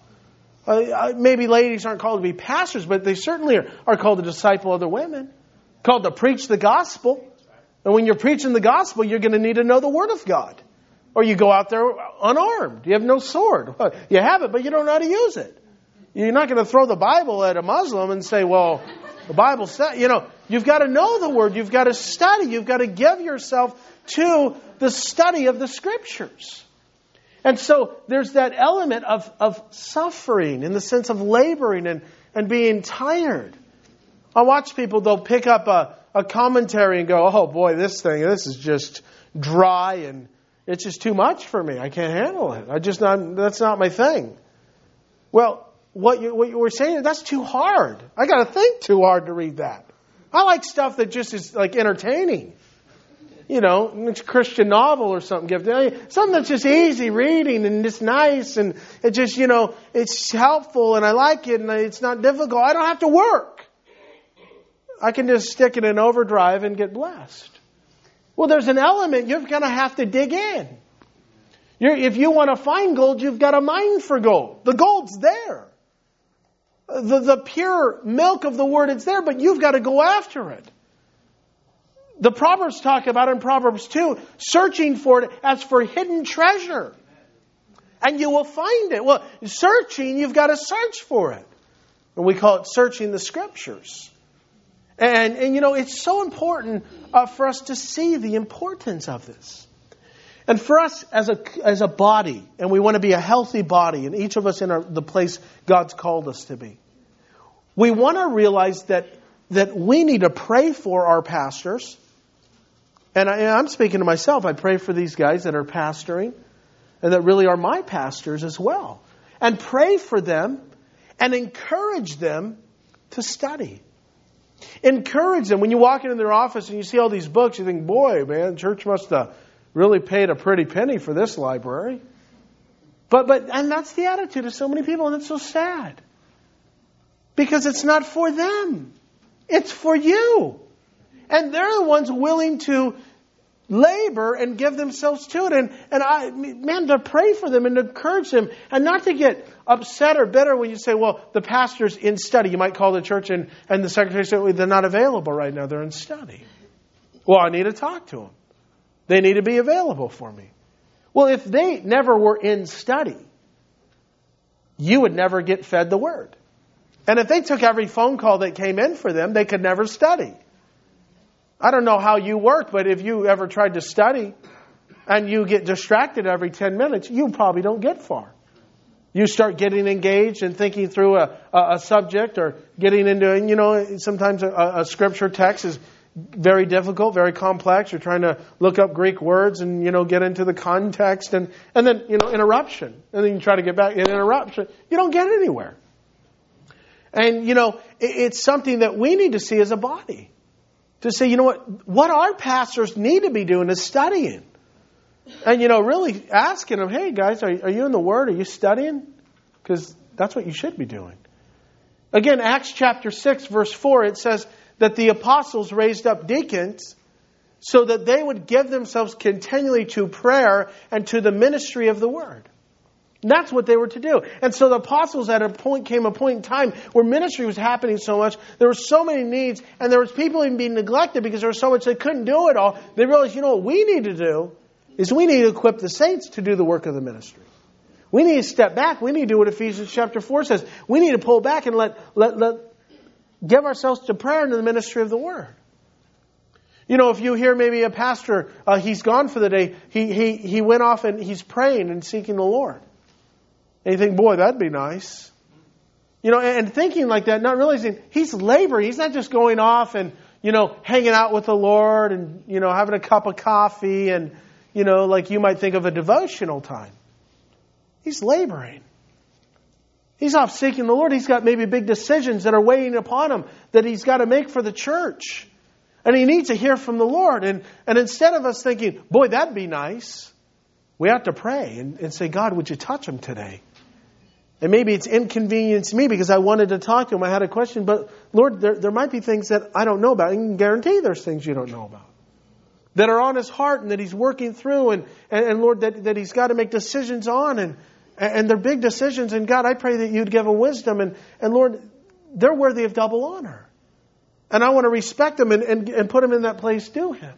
A: Maybe ladies aren't called to be pastors, but they certainly are called to disciple other women. Called to preach the gospel. And when you're preaching the gospel, you're going to need to know the Word of God. Or you go out there unarmed. You have no sword. You have it, but you don't know how to use it. You're not going to throw the Bible at a Muslim and say, well, the Bible said, you've got to know the Word. You've got to study. You've got to give yourself to the study of the Scriptures. And so there's that element of suffering in the sense of laboring and being tired. I watch people, they'll pick up a commentary and go, oh boy, this is just dry and it's just too much for me. I can't handle it. That's not my thing. Well, what you were saying, that's too hard. I got to think too hard to read that. I like stuff that just is like entertaining. a Christian novel or something. Something that's just easy reading and just nice and it just, it's helpful and I like it and it's not difficult. I don't have to work. I can just stick it in overdrive and get blessed. Well, there's an element you're going to have to dig in. If you want to find gold, you've got to mine for gold. The gold's there. The pure milk of the Word is there, but you've got to go after it. The Proverbs talk about in Proverbs 2, searching for it as for hidden treasure. And you will find it. Well, searching, you've got to search for it. And we call it searching the Scriptures. And it's so important for us to see the importance of this. And for us as a body, and we want to be a healthy body, and each of us in the place God's called us to be, we want to realize that we need to pray for our pastors. And I'm speaking to myself. I pray for these guys that are pastoring and that really are my pastors as well. And pray for them and encourage them to study. Encourage them. When you walk into their office and you see all these books, you think, boy, man, church must have really paid a pretty penny for this library. And that's the attitude of so many people, and it's so sad. Because it's not for them. It's for you. And they're the ones willing to labor and give themselves to it. And to pray for them and to encourage them. And not to get upset or bitter when you say, well, the pastor's in study. You might call the church and the secretary said, well, they're not available right now. They're in study. Well, I need to talk to them. They need to be available for me. Well, if they never were in study, you would never get fed the Word. And if they took every phone call that came in for them, they could never study. I don't know how you work, but if you ever tried to study and you get distracted every 10 minutes, you probably don't get far. You start getting engaged and thinking through a subject or getting into, sometimes a scripture text is very difficult, very complex. You're trying to look up Greek words and, get into the context and then, interruption. And then you try to get back in interruption. You don't get anywhere. And, it's something that we need to see as a body. To say, what our pastors need to be doing is studying. And, really asking them, hey, guys, are you in the Word? Are you studying? Because that's what you should be doing. Again, Acts chapter 6, verse 4, it says that the apostles raised up deacons so that they would give themselves continually to prayer and to the ministry of the Word. And that's what they were to do. And so the apostles came a point in time where ministry was happening so much. There were so many needs and there was people even being neglected because there was so much they couldn't do it all. They realized, what we need to do is we need to equip the saints to do the work of the ministry. We need to step back. We need to do what Ephesians chapter 4 says. We need to pull back and let give ourselves to prayer and to the ministry of the Word. If you hear maybe a pastor, he's gone for the day, he went off and he's praying and seeking the Lord. And you think, boy, that'd be nice. And thinking like that, not realizing he's laboring. He's not just going off and, hanging out with the Lord and, having a cup of coffee and, like you might think of a devotional time. He's laboring. He's off seeking the Lord. He's got maybe big decisions that are weighing upon him that he's got to make for the church. And he needs to hear from the Lord. And instead of us thinking, boy, that'd be nice, we have to pray and say, God, would you touch him today? And maybe it's inconvenienced me because I wanted to talk to him. I had a question. But Lord, there might be things that I don't know about. I can guarantee there's things you don't know about. That are on his heart and that he's working through. And Lord, that he's got to make decisions on. And they're big decisions. And God, I pray that you'd give him wisdom. And Lord, they're worthy of double honor. And I want to respect them and put them in that place to him.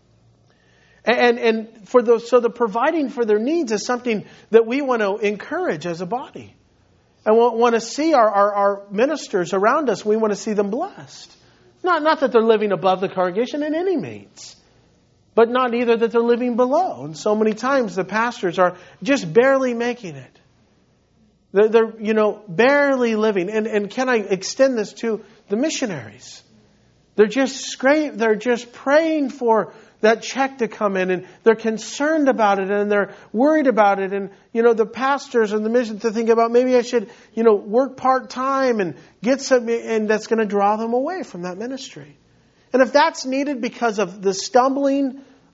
A: And so the providing for their needs is something that we want to encourage as a body. And we want to see our ministers around us. We want to see them blessed. Not that they're living above the congregation in any means. But not either that they're living below. And so many times the pastors are just barely making it. They're barely living. And can I extend this to the missionaries? They're just praying for that check to come in, and they're concerned about it, and they're worried about it. And, the pastors and the mission to think about, maybe I should, work part-time and get some, and that's going to draw them away from that ministry. And if that's needed because of the stumbling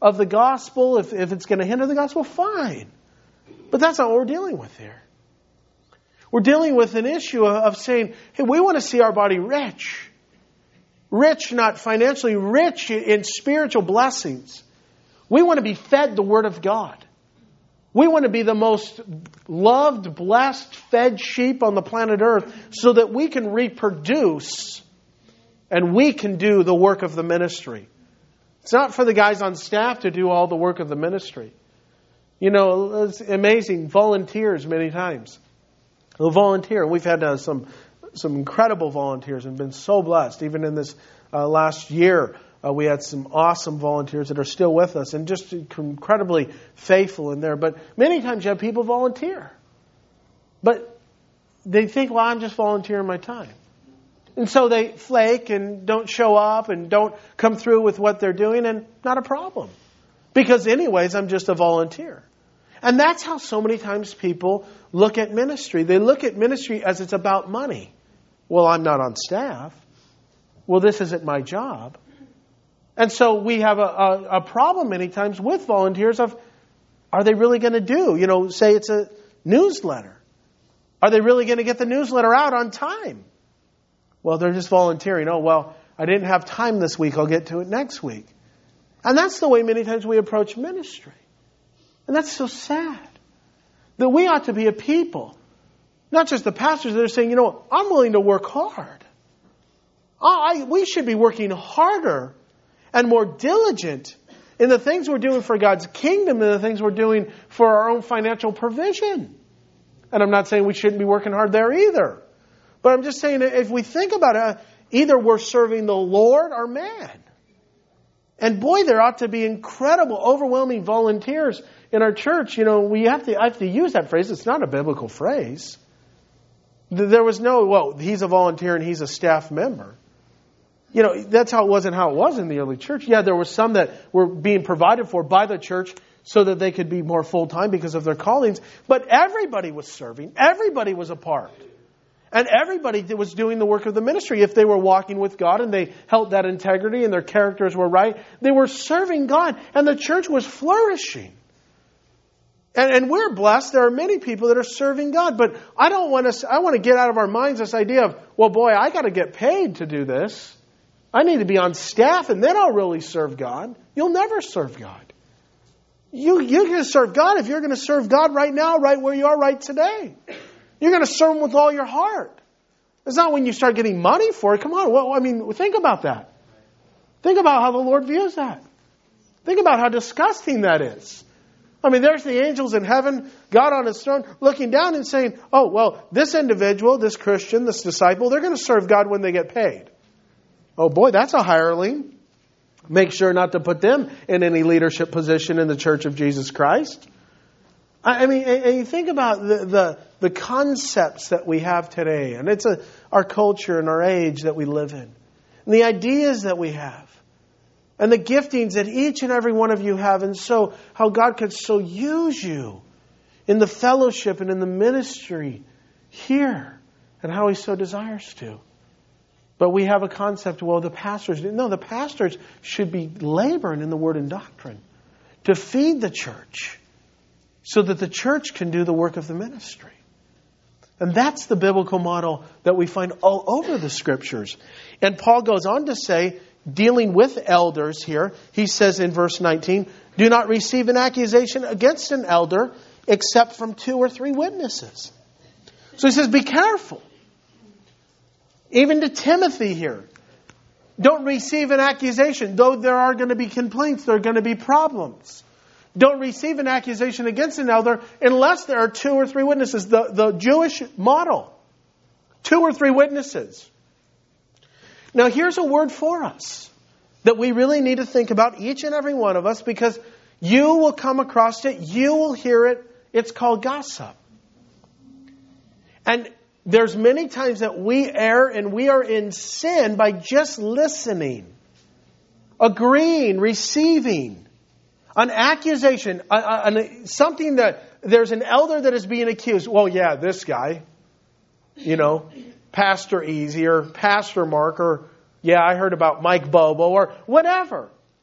A: of the gospel, if it's going to hinder the gospel, fine. But that's not what we're dealing with here. We're dealing with an issue of saying, hey, we want to see our body rich. Rich, not financially, rich in spiritual blessings. We want to be fed the Word of God. We want to be the most loved, blessed, fed sheep on the planet Earth so that we can reproduce and we can do the work of the ministry. It's not for the guys on staff to do all the work of the ministry. You know, it's amazing. Volunteers many times. They'll volunteer. We've had some incredible volunteers and been so blessed. Even in this last year, we had some awesome volunteers that are still with us and just incredibly faithful in there. But many times you have people volunteer. But they think, well, I'm just volunteering my time. And so they flake and don't show up and don't come through with what they're doing, and not a problem. Because anyways, I'm just a volunteer. And that's how so many times people look at ministry. They look at ministry as it's about money. Well, I'm not on staff. Well, this isn't my job. And so we have a problem many times with volunteers of, are they really going to do? You know, say it's a newsletter. Are they really going to get the newsletter out on time? Well, they're just volunteering. Oh, well, I didn't have time this week. I'll get to it next week. And that's the way many times we approach ministry. And that's so sad. That we ought to be a people, not just the pastors that are saying, you know, I'm willing to work hard. We should be working harder and more diligent in the things we're doing for God's kingdom and the things we're doing for our own financial provision. And I'm not saying we shouldn't be working hard there either. But I'm just saying, if we think about it, either we're serving the Lord or man. And boy, there ought to be incredible, overwhelming volunteers in our church. You know, I have to use that phrase. It's not a biblical phrase. There was no, well, he's a volunteer and he's a staff member. You know, that's how it was in the early church. Yeah, there were some that were being provided for by the church so that they could be more full-time because of their callings. But everybody was serving. Everybody was a part. And everybody was doing the work of the ministry. If they were walking with God and they held that integrity and their characters were right, they were serving God and the church was flourishing. And we're blessed. There are many people that are serving God. But I want to get out of our minds this idea of, well, boy, I got to get paid to do this. I need to be on staff and then I'll really serve God. You'll never serve God. You're going to serve God if you're going to serve God right now, right where you are right today. You're going to serve Him with all your heart. It's not when you start getting money for it. Come on. Well, I mean, think about that. Think about how the Lord views that. Think about how disgusting that is. I mean, there's the angels in heaven, God on His throne, looking down and saying, oh, well, this individual, this Christian, this disciple, they're going to serve God when they get paid. Oh boy, that's a hireling. Make sure not to put them in any leadership position in the Church of Jesus Christ. I mean, and you think about the concepts that we have today, and it's our culture and our age that we live in, and the ideas that we have, and the giftings that each and every one of you have, and so how God could so use you in the fellowship and in the ministry here, and how He so desires to. But we have a concept, well, the pastors should be laboring in the word and doctrine to feed the church so that the church can do the work of the ministry. And that's the biblical model that we find all over the Scriptures. And Paul goes on to say, dealing with elders here, he says in verse 19, do not receive an accusation against an elder except from 2 or 3 witnesses. So he says, be careful. Even to Timothy here, don't receive an accusation. Though there are going to be complaints, there are going to be problems. Don't receive an accusation against an elder unless there are 2 or 3 witnesses. The Jewish model. 2 or 3 witnesses. Now here's a word for us that we really need to think about, each and every one of us, because you will come across it, you will hear it. It's called gossip. And there's many times that we err and we are in sin by just listening, agreeing, receiving an accusation, something that there's an elder that is being accused. Well, yeah, this guy, Pastor Easy or Pastor Mark, or yeah, I heard about Mike Bobo or whatever.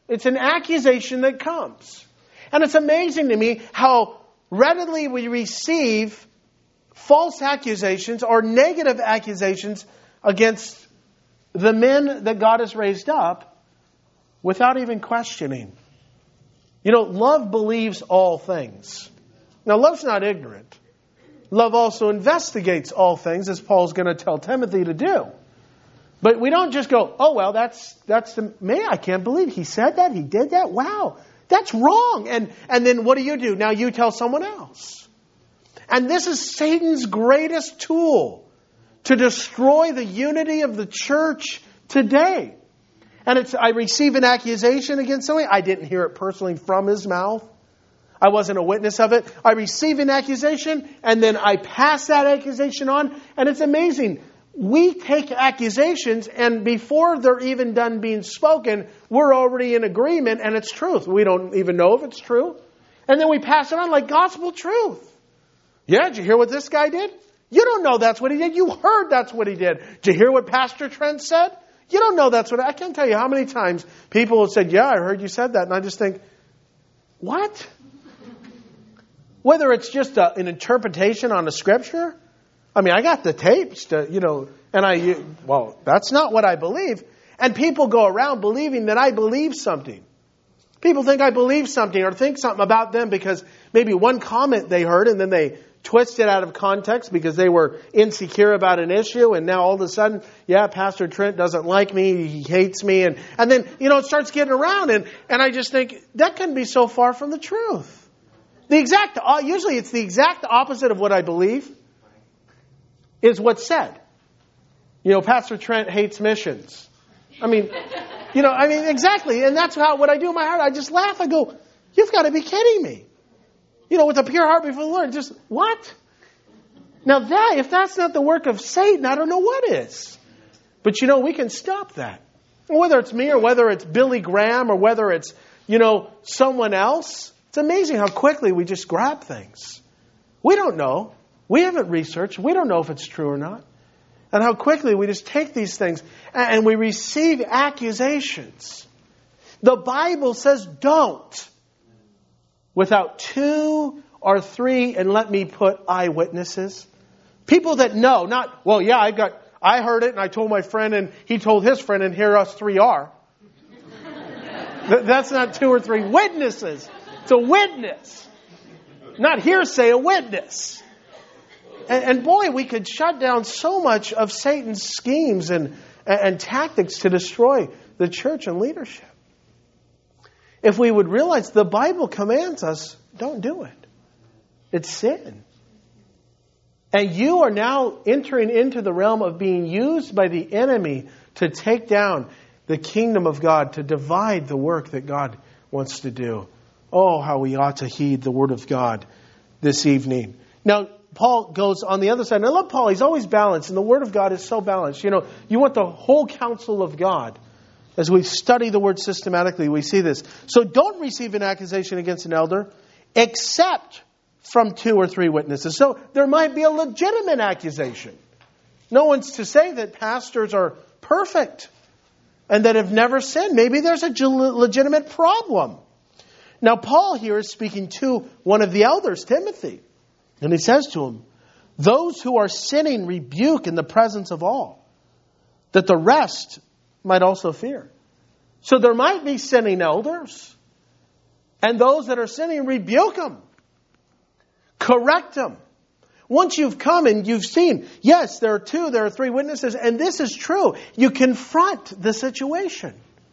A: It's an accusation that comes. And it's amazing to me how readily we receive false accusations or negative accusations against the men that God has raised up without even questioning. You know, love believes all things. Now, love's not ignorant. Love also investigates all things, as Paul's going to tell Timothy to do. But we don't just go, oh, well, that's the man. I can't believe he said that. He did that. Wow, that's wrong. And then what do? Now you tell someone else. And this is Satan's greatest tool to destroy the unity of the church today. And I receive an accusation against somebody. I didn't hear it personally from his mouth. I wasn't a witness of it. I receive an accusation, and then I pass that accusation on. And it's amazing. We take accusations, and before they're even done being spoken, we're already in agreement, and it's truth. We don't even know if it's true. And then we pass it on like gospel truth. Yeah, did you hear what this guy did? You don't know that's what he did. You heard that's what he did. Did you hear what Pastor Trent said? You don't know that's what... I can't tell you how many times people have said, yeah, I heard you said that. And I just think, what? Whether it's just an interpretation on a scripture. I mean, I got the tapes to, well, that's not what I believe. And people go around believing that I believe something. People think I believe something or think something about them because maybe one comment they heard and then they twist it out of context because they were insecure about an issue. And now all of a sudden, yeah, Pastor Trent doesn't like me. He hates me. And then, it starts getting around. And I just think that can be so far from the truth. Usually it's the exact opposite of what I believe is what's said. Pastor Trent hates missions. Exactly. And that's what I do in my heart. I just laugh. I go, you've got to be kidding me. With a pure heart before the Lord. Just, what? Now if that's not the work of Satan, I don't know what is. But we can stop that. Whether it's me or whether it's Billy Graham or whether it's, someone else. It's amazing how quickly we just grab things. We don't know. We haven't researched. We don't know if it's true or not. And how quickly we just take these things and we receive accusations. The Bible says don't. Without 2 or 3, and let me put eyewitnesses. People that know, not, well, yeah, I heard it and I told my friend and he told his friend and here us 3 are. That's not 2 or 3 witnesses. It's a witness. Not hearsay, a witness. And boy, we could shut down so much of Satan's schemes and tactics to destroy the church and leadership. If we would realize the Bible commands us, don't do it. It's sin. And you are now entering into the realm of being used by the enemy to take down the kingdom of God, to divide the work that God wants to do. Oh, how we ought to heed the word of God this evening. Now, Paul goes on the other side. And I love Paul. He's always balanced. And the word of God is so balanced. You want the whole counsel of God. As we study the word systematically, we see this. So don't receive an accusation against an elder except from 2 or 3 witnesses. So there might be a legitimate accusation. No one's to say that pastors are perfect and that have never sinned. Maybe there's a legitimate problem. Now, Paul here is speaking to one of the elders, Timothy. And he says to him, those who are sinning rebuke in the presence of all, that the rest might also fear. So there might be sinning elders. And those that are sinning, rebuke them. Correct them. Once you've come and you've seen, yes, there are 2, there are 3 witnesses, and this is true. You confront the situation.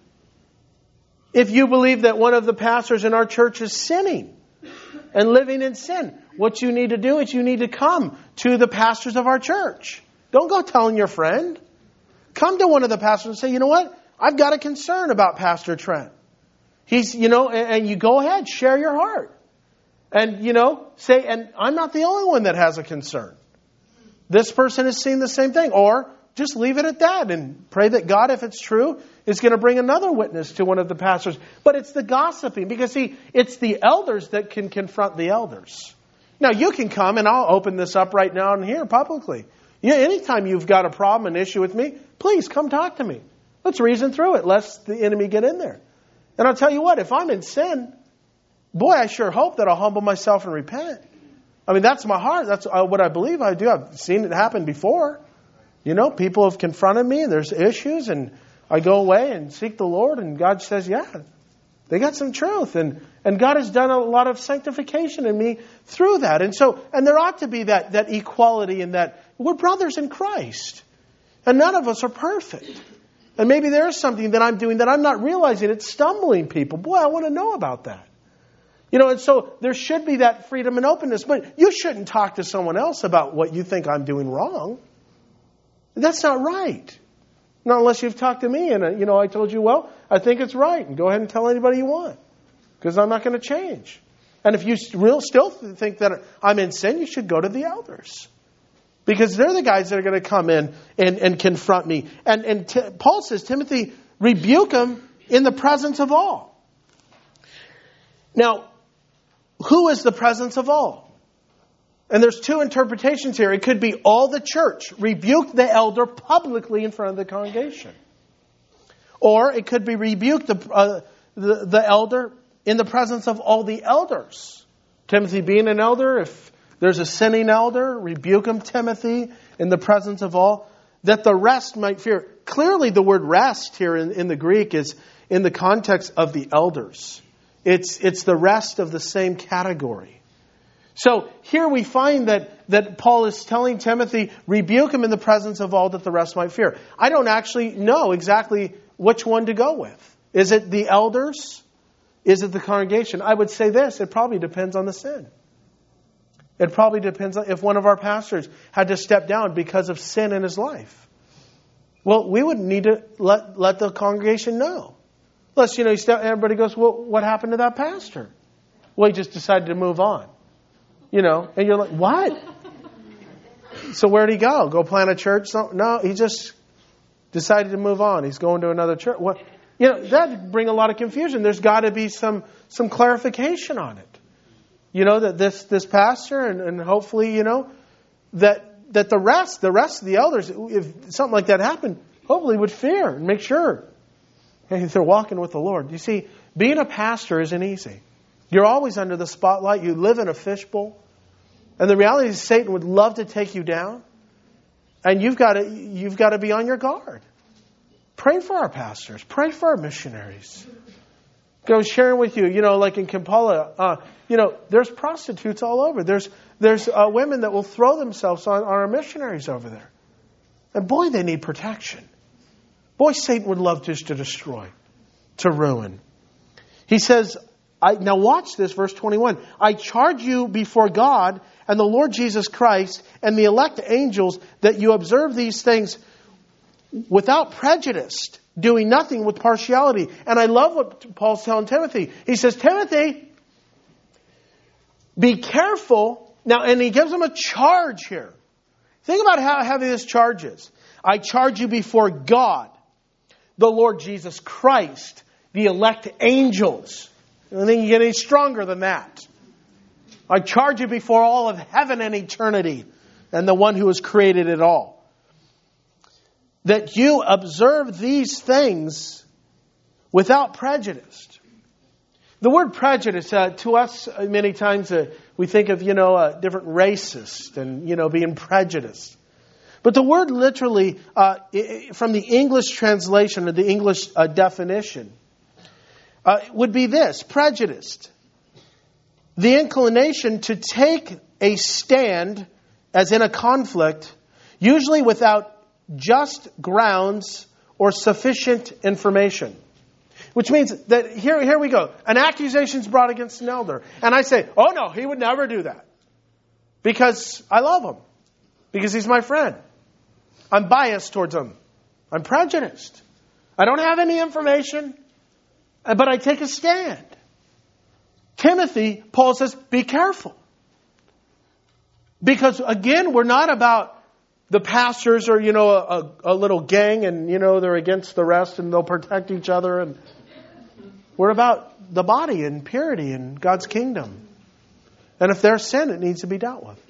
A: If you believe that one of the pastors in our church is sinning and living in sin, what you need to do is you need to come to the pastors of our church. Don't go telling your friend. Come to one of the pastors and say, you know what? I've got a concern about Pastor Trent. He's, and you go ahead, share your heart. And, say, and I'm not the only one that has a concern. This person has seen the same thing. Or just leave it at that and pray that God, if it's true, is going to bring another witness to one of the pastors. But it's the gossiping. Because, see, it's the elders that can confront the elders. Now, you can come, and I'll open this up right now and here publicly. Anytime you've got a problem, an issue with me, please come talk to me. Let's reason through it, lest the enemy get in there. And I'll tell you what, if I'm in sin, boy, I sure hope that I'll humble myself and repent. I mean, that's my heart. That's what I believe I do. I've seen it happen before. People have confronted me, and there's issues, and I go away and seek the Lord, and God says, yeah, they got some truth. And God has done a lot of sanctification in me through that. And there ought to be that equality in that we're brothers in Christ. And none of us are perfect. And maybe there's something that I'm doing that I'm not realizing. It's stumbling people. Boy, I want to know about that. And so there should be that freedom and openness. But you shouldn't talk to someone else about what you think I'm doing wrong. That's not right. Not unless you've talked to me and, I told you, well, I think it's right. And go ahead and tell anybody you want. Because I'm not going to change. And if you still think that I'm in sin, you should go to the elders. Because they're the guys that are going to come in and confront me. And Paul says, Timothy, rebuke them in the presence of all. Now, who is the presence of all? And there's two interpretations here. It could be all the church. Rebuke the elder publicly in front of the congregation. Or it could be rebuke the elder in the presence of all the elders. Timothy being an elder, if there's a sinning elder, rebuke him, Timothy, in the presence of all, that the rest might fear. Clearly the word rest here in the Greek is in the context of the elders. It's the rest of the same category. So here we find that Paul is telling Timothy, rebuke him in the presence of all that the rest might fear. I don't actually know exactly which one to go with. Is it the elders? Is it the congregation? I would say this, it probably depends on the sin. It probably depends on if one of our pastors had to step down because of sin in his life. Well, we would need to let the congregation know. Unless, everybody goes, well, what happened to that pastor? Well, he just decided to move on. And you're like, what? So where'd he go? Go plant a church? No, he just decided to move on. He's going to another church. What? That'd bring a lot of confusion. There's got to be some clarification on it. That this pastor and hopefully, that the rest of the elders, if something like that happened, hopefully would fear and make sure. Hey, they're walking with the Lord. You see, being a pastor isn't easy. You're always under the spotlight. You live in a fishbowl. And the reality is Satan would love to take you down. And you've got to be on your guard. Pray for our pastors. Pray for our missionaries. I was sharing with you, like in Kampala, there's prostitutes all over. There's women that will throw themselves on our missionaries over there. And boy, they need protection. Boy, Satan would love just to destroy, to ruin. He says, now watch this, verse 21. I charge you before God and the Lord Jesus Christ and the elect angels that you observe these things without prejudice, doing nothing with partiality. And I love what Paul's telling Timothy. He says, Timothy, be careful. Now, and he gives him a charge here. Think about how heavy this charge is. I charge you before God, the Lord Jesus Christ, the elect angels. And then you get any stronger than that. I charge you before all of heaven and eternity and the one who has created it all, that you observe these things without prejudice. The word prejudice, to us, many times we think of, different racist and, being prejudiced. But the word literally, from the English translation or the English definition, would be this: prejudiced. The inclination to take a stand, as in a conflict, usually without just grounds or sufficient information. Which means that here we go. An accusation is brought against an elder. And I say, oh no, he would never do that. Because I love him. Because he's my friend. I'm biased towards him. I'm prejudiced. I don't have any information, but I take a stand. Timothy, Paul says, be careful. Because again, we're not about the pastors or, a little gang and, they're against the rest and they'll protect each other. And we're about the body and purity and God's kingdom. And if there's sin, it needs to be dealt with.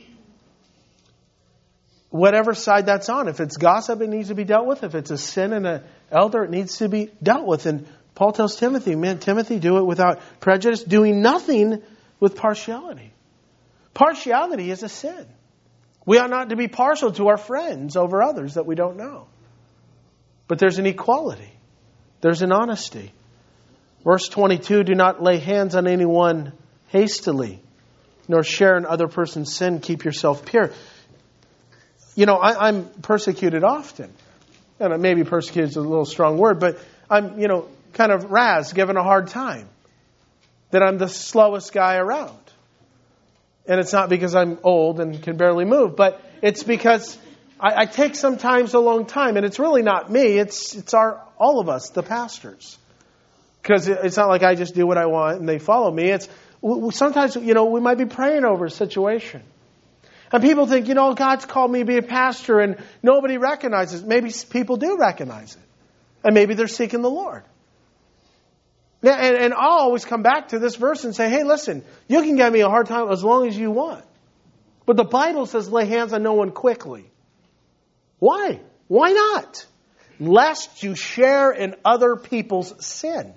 A: Whatever side that's on. If it's gossip, it needs to be dealt with. If it's a sin in an elder, it needs to be dealt with. And Paul tells Timothy, man, Timothy, do it without prejudice, doing nothing with partiality. Partiality is a sin. We ought not to be partial to our friends over others that we don't know. But there's an equality. There's an honesty. Verse 22, do not lay hands on anyone hastily, nor share in other person's sin. Keep yourself pure. You know, I'm persecuted often. And maybe persecuted is a little strong word, but I'm, kind of given a hard time. That I'm the slowest guy around. And it's not because I'm old and can barely move, but it's because I take sometimes a long time. And it's really not me, it's all of us, the pastors. Because it's not like I just do what I want and they follow me. It's sometimes, we might be praying over a situation. And people think, God's called me to be a pastor and nobody recognizes it. Maybe people do recognize it. And maybe they're seeking the Lord. And I'll always come back to this verse and say, hey, listen, you can give me a hard time as long as you want. But the Bible says lay hands on no one quickly. Why? Why not? Lest you share in other people's sin.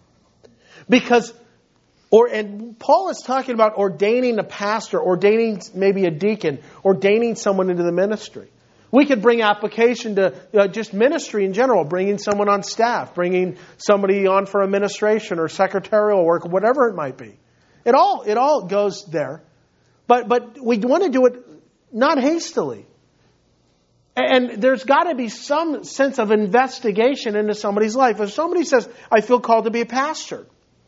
A: And Paul is talking about ordaining a pastor, ordaining maybe a deacon, ordaining someone into the ministry. We could bring application to just ministry in general, bringing someone on staff, bringing somebody on for administration or secretarial work, whatever it might be. It all goes there. But we want to do it not hastily. And there's got to be some sense of investigation into somebody's life. If somebody says, I feel called to be a pastor,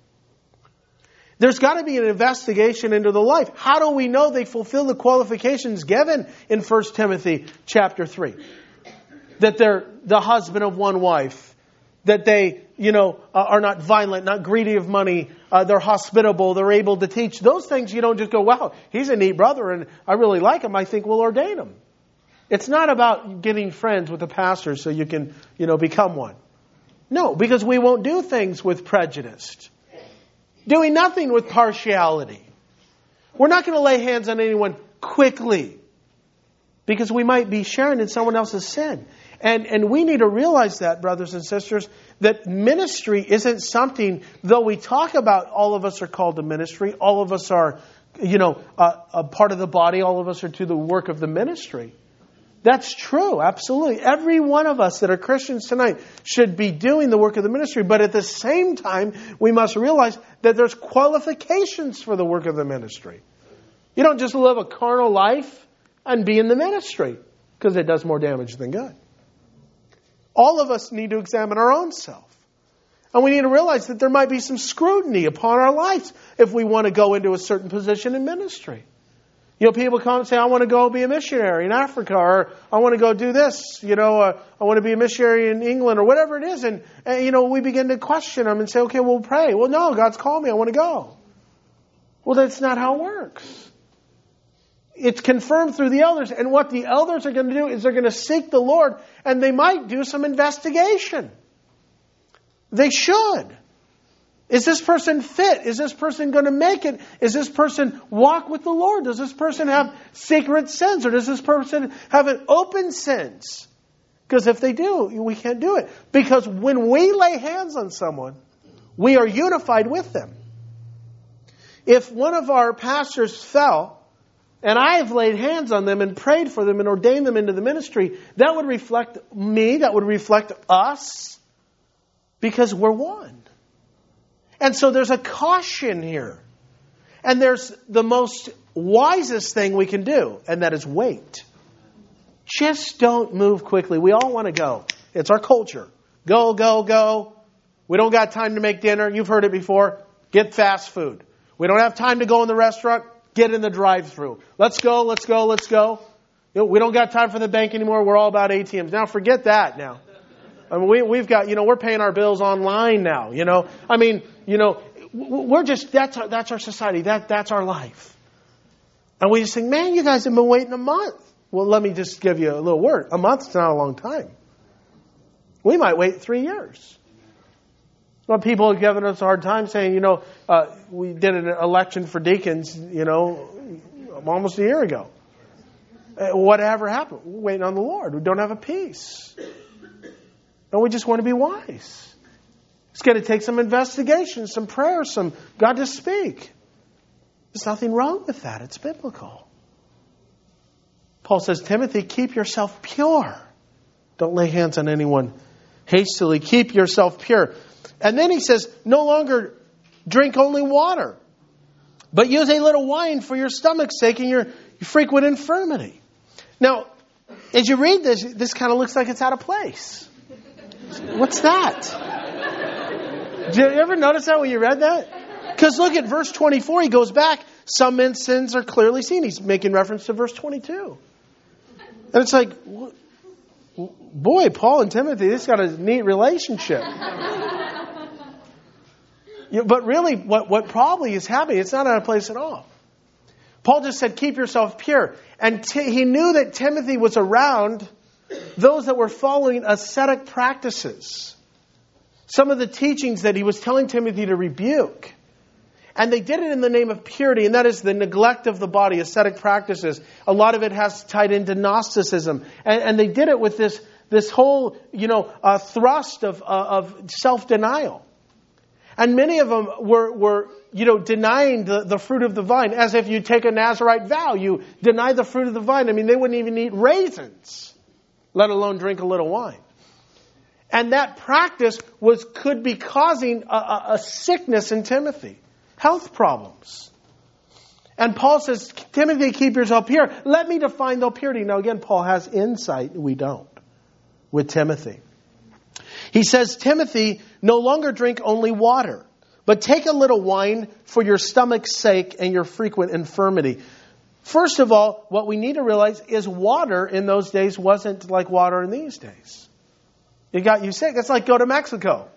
A: there's got to be an investigation into the life. How do we know they fulfill the qualifications given in 1 Timothy chapter 3? That they're the husband of one wife. That they, are not violent, not greedy of money. They're hospitable. They're able to teach. Those things you don't just go, wow, he's a neat brother and I really like him. I think we'll ordain him. It's not about getting friends with a pastor so you can, become one. No, because we won't do things with prejudice. Doing nothing with partiality. We're not going to lay hands on anyone quickly. Because we might be sharing in someone else's sin. And we need to realize that, brothers and sisters, that ministry isn't something, though we talk about all of us are called to ministry, all of us are, a part of the body, all of us are to the work of the ministry. That's true, absolutely. Every one of us that are Christians tonight should be doing the work of the ministry. But at the same time, we must realize that there's qualifications for the work of the ministry. You don't just live a carnal life and be in the ministry, because it does more damage than good. All of us need to examine our own self. And we need to realize that there might be some scrutiny upon our lives if we want to go into a certain position in ministry. People come and say, I want to go be a missionary in Africa, or I want to go do this, I want to be a missionary in England, or whatever it is. And we begin to question them and say, okay, we'll pray. Well, no, God's called me. I want to go. Well, that's not how it works. It's confirmed through the elders. And what the elders are going to do is they're going to seek the Lord, and they might do some investigation. They should. Is this person fit? Is this person going to make it? Is this person walk with the Lord? Does this person have secret sins? Or does this person have an open sins? Because if they do, we can't do it. Because when we lay hands on someone, we are unified with them. If one of our pastors fell, and I have laid hands on them and prayed for them and ordained them into the ministry, that would reflect me, that would reflect us, because we're one. And so there's a caution here. And there's the most wisest thing we can do, and that is wait. Just don't move quickly. We all want to go. It's our culture. Go, go, go. We don't got time to make dinner. You've heard it before. Get fast food. We don't have time to go in the restaurant. Get in the drive-thru. Let's go, let's go, let's go. We don't got time for the bank anymore. We're all about ATMs. Now forget that now. I mean, we've got, we're paying our bills online now, we're just, that's our society. That's our life. And we just think, man, you guys have been waiting a month. Well, let me just give you a little word. A month's not a long time. We might wait 3 years. Well, people have given us a hard time saying, we did an election for deacons, almost a year ago. Whatever happened? We're waiting on the Lord. We don't have a peace. And we just want to be wise. It's going to take some investigation, some prayer, some God to speak. There's nothing wrong with that. It's biblical. Paul says, Timothy, keep yourself pure. Don't lay hands on anyone hastily. Keep yourself pure. And then he says, no longer drink only water, but use a little wine for your stomach's sake and your frequent infirmity. Now, as you read this kind of looks like it's out of place. What's that? Did you ever notice that when you read that? Because look at verse 24. He goes back. Some men's sins are clearly seen. He's making reference to verse 22. And it's like, boy, Paul and Timothy, this got a neat relationship. But really, what probably is happening, it's not out of place at all. Paul just said, keep yourself pure. And he knew that Timothy was around those that were following ascetic practices. Some of the teachings that he was telling Timothy to rebuke. And they did it in the name of purity, and that is the neglect of the body, ascetic practices. A lot of it has tied into Gnosticism. And they did it with this whole, thrust of self-denial. And many of them were denying the fruit of the vine. As if you take a Nazirite vow, you deny the fruit of the vine. I mean, they wouldn't even eat raisins, let alone drink a little wine. And that practice could be causing a sickness in Timothy. Health problems. And Paul says, Timothy, keep yourself pure. Let me define the purity. Now again, Paul has insight. We don't. With Timothy. He says, Timothy, no longer drink only water, but take a little wine for your stomach's sake and your frequent infirmity. First of all, what we need to realize is water in those days wasn't like water in these days. It got you sick. It's like go to Mexico.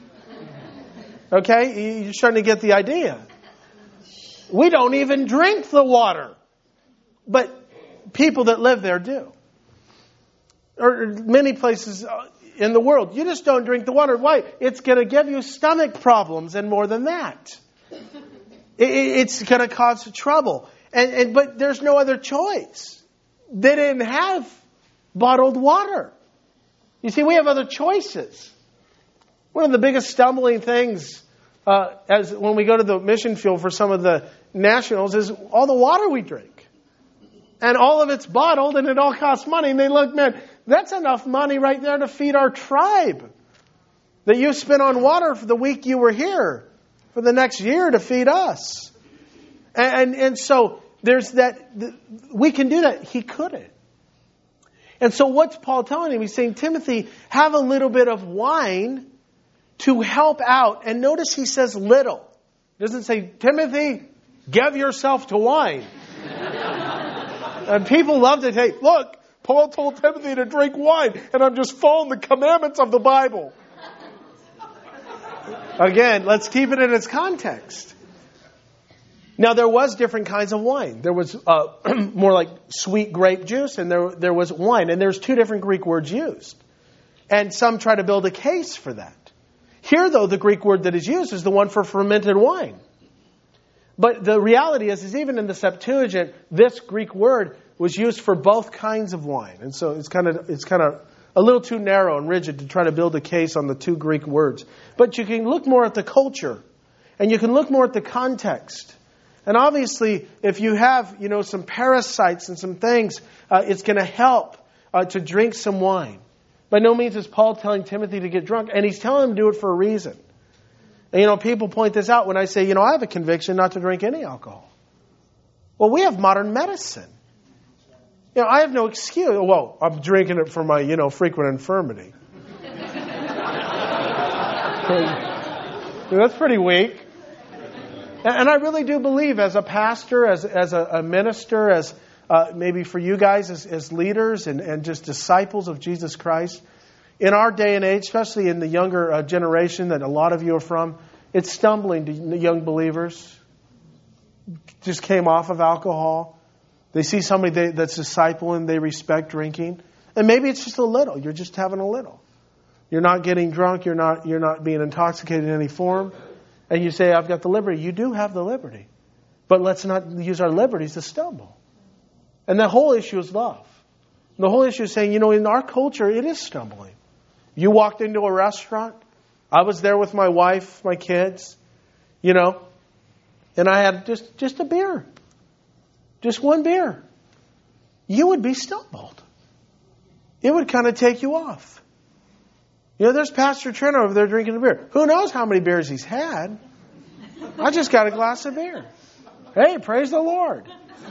A: Okay? You're starting to get the idea. We don't even drink the water. But people that live there do. Or many places in the world, you just don't drink the water. Why? It's going to give you stomach problems and more than that. It's going to cause trouble. But there's no other choice. They didn't have bottled water. You see, we have other choices. One of the biggest stumbling things as when we go to the mission field for some of the nationals is all the water we drink. And all of it's bottled and it all costs money. And they look, man, that's enough money right there to feed our tribe that you spent on water for the week you were here, for the next year to feed us. And so there's that, we can do that. He couldn't. And so what's Paul telling him? He's saying, Timothy, have a little bit of wine to help out. And notice he says little. He doesn't say, Timothy, give yourself to wine. And people love to say, look, Paul told Timothy to drink wine, and I'm just following the commandments of the Bible. Again, let's keep it in its context. Now, there was different kinds of wine. There was more like sweet grape juice, and there was wine. And there's two different Greek words used. And some try to build a case for that. Here, though, the Greek word that is used is the one for fermented wine. But the reality is even in the Septuagint, this Greek word was used for both kinds of wine. And so it's kind of a little too narrow and rigid to try to build a case on the two Greek words. But you can look more at the culture, and you can look more at the context. And obviously, if you have, some parasites and some things, it's going to help to drink some wine. By no means is Paul telling Timothy to get drunk, and he's telling him to do it for a reason. And, people point this out when I say, I have a conviction not to drink any alcohol. Well, we have modern medicine. I have no excuse. Well, I'm drinking it for my, frequent infirmity. That's pretty weak. And I really do believe as a pastor, as a minister, as maybe for you guys as leaders and just disciples of Jesus Christ, in our day and age, especially in the younger generation that a lot of you are from, it's stumbling to young believers. Just came off of alcohol. They see somebody that's discipling, they respect drinking. And maybe it's just a little. You're just having a little. You're not getting drunk. You're not being intoxicated in any form. And you say, I've got the liberty. You do have the liberty. But let's not use our liberties to stumble. And the whole issue is love. The whole issue is saying, in our culture, it is stumbling. You walked into a restaurant, I was there with my wife, my kids, you know, and I had just a beer. Just one beer. You would be stumbled. It would kind of take you off. You know, there's Pastor Trent over there drinking a beer. Who knows how many beers he's had? I just got a glass of beer. Hey, praise the Lord.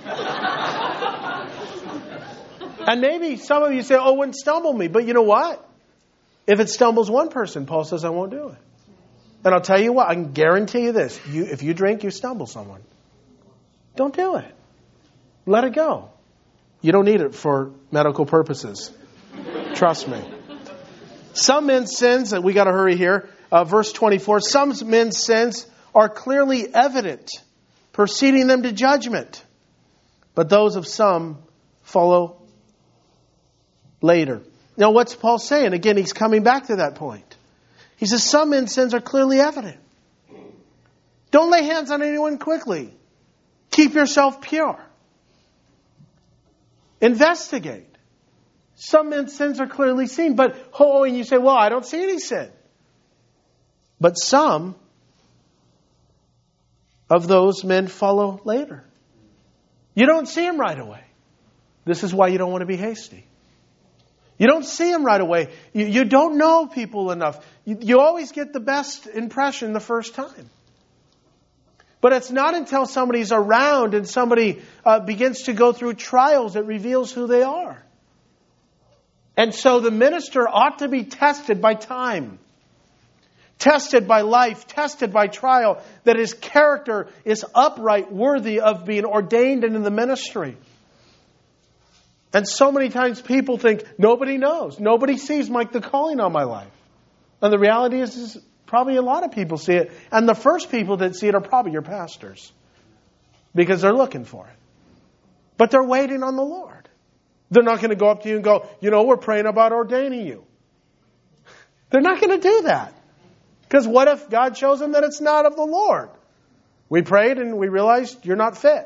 A: And maybe some of you say, oh, it wouldn't stumble me. But you know what? If it stumbles one person, Paul says, I won't do it. And I'll tell you what, I can guarantee you this. If you drink, you stumble someone. Don't do it. Let it go. You don't need it for medical purposes. Trust me. Some men's sins, and we got to hurry here, verse 24, some men's sins are clearly evident, preceding them to judgment. But those of some follow later. Now, what's Paul saying? Again, he's coming back to that point. He says some men's sins are clearly evident. Don't lay hands on anyone quickly. Keep yourself pure. Investigate. Some men's sins are clearly seen. But, and you say, well, I don't see any sin. But some of those men follow later. You don't see them right away. This is why you don't want to be hasty. You don't see them right away. You don't know people enough. You always get the best impression the first time. But it's not until somebody's around and somebody begins to go through trials that reveals who they are. And so the minister ought to be tested by time, tested by life, tested by trial, that his character is upright, worthy of being ordained into the ministry. And so many times people think, nobody knows. Nobody sees the calling on my life. And the reality is probably a lot of people see it. And the first people that see it are probably your pastors. Because they're looking for it. But they're waiting on the Lord. They're not going to go up to you and go, we're praying about ordaining you. They're not going to do that. Because what if God shows them that it's not of the Lord? We prayed and we realized you're not fit.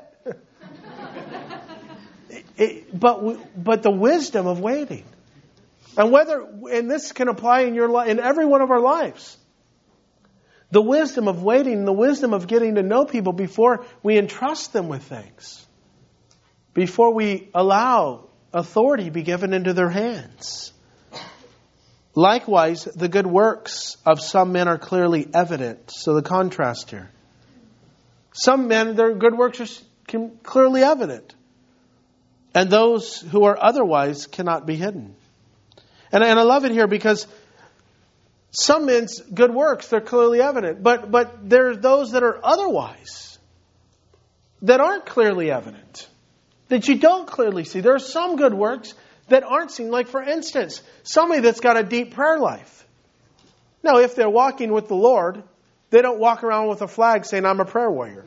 A: But the wisdom of waiting, and this can apply in every one of our lives. The wisdom of waiting, the wisdom of getting to know people before we entrust them with things, before we allow authority be given into their hands. Likewise, the good works of some men are clearly evident. So the contrast here. Some men, their good works are clearly evident. And those who are otherwise cannot be hidden. And I love it here because some men's good works, they're clearly evident. But there are those that are otherwise, that aren't clearly evident, that you don't clearly see. There are some good works that aren't seen. Like, for instance, somebody that's got a deep prayer life. Now, if they're walking with the Lord, they don't walk around with a flag saying, I'm a prayer warrior.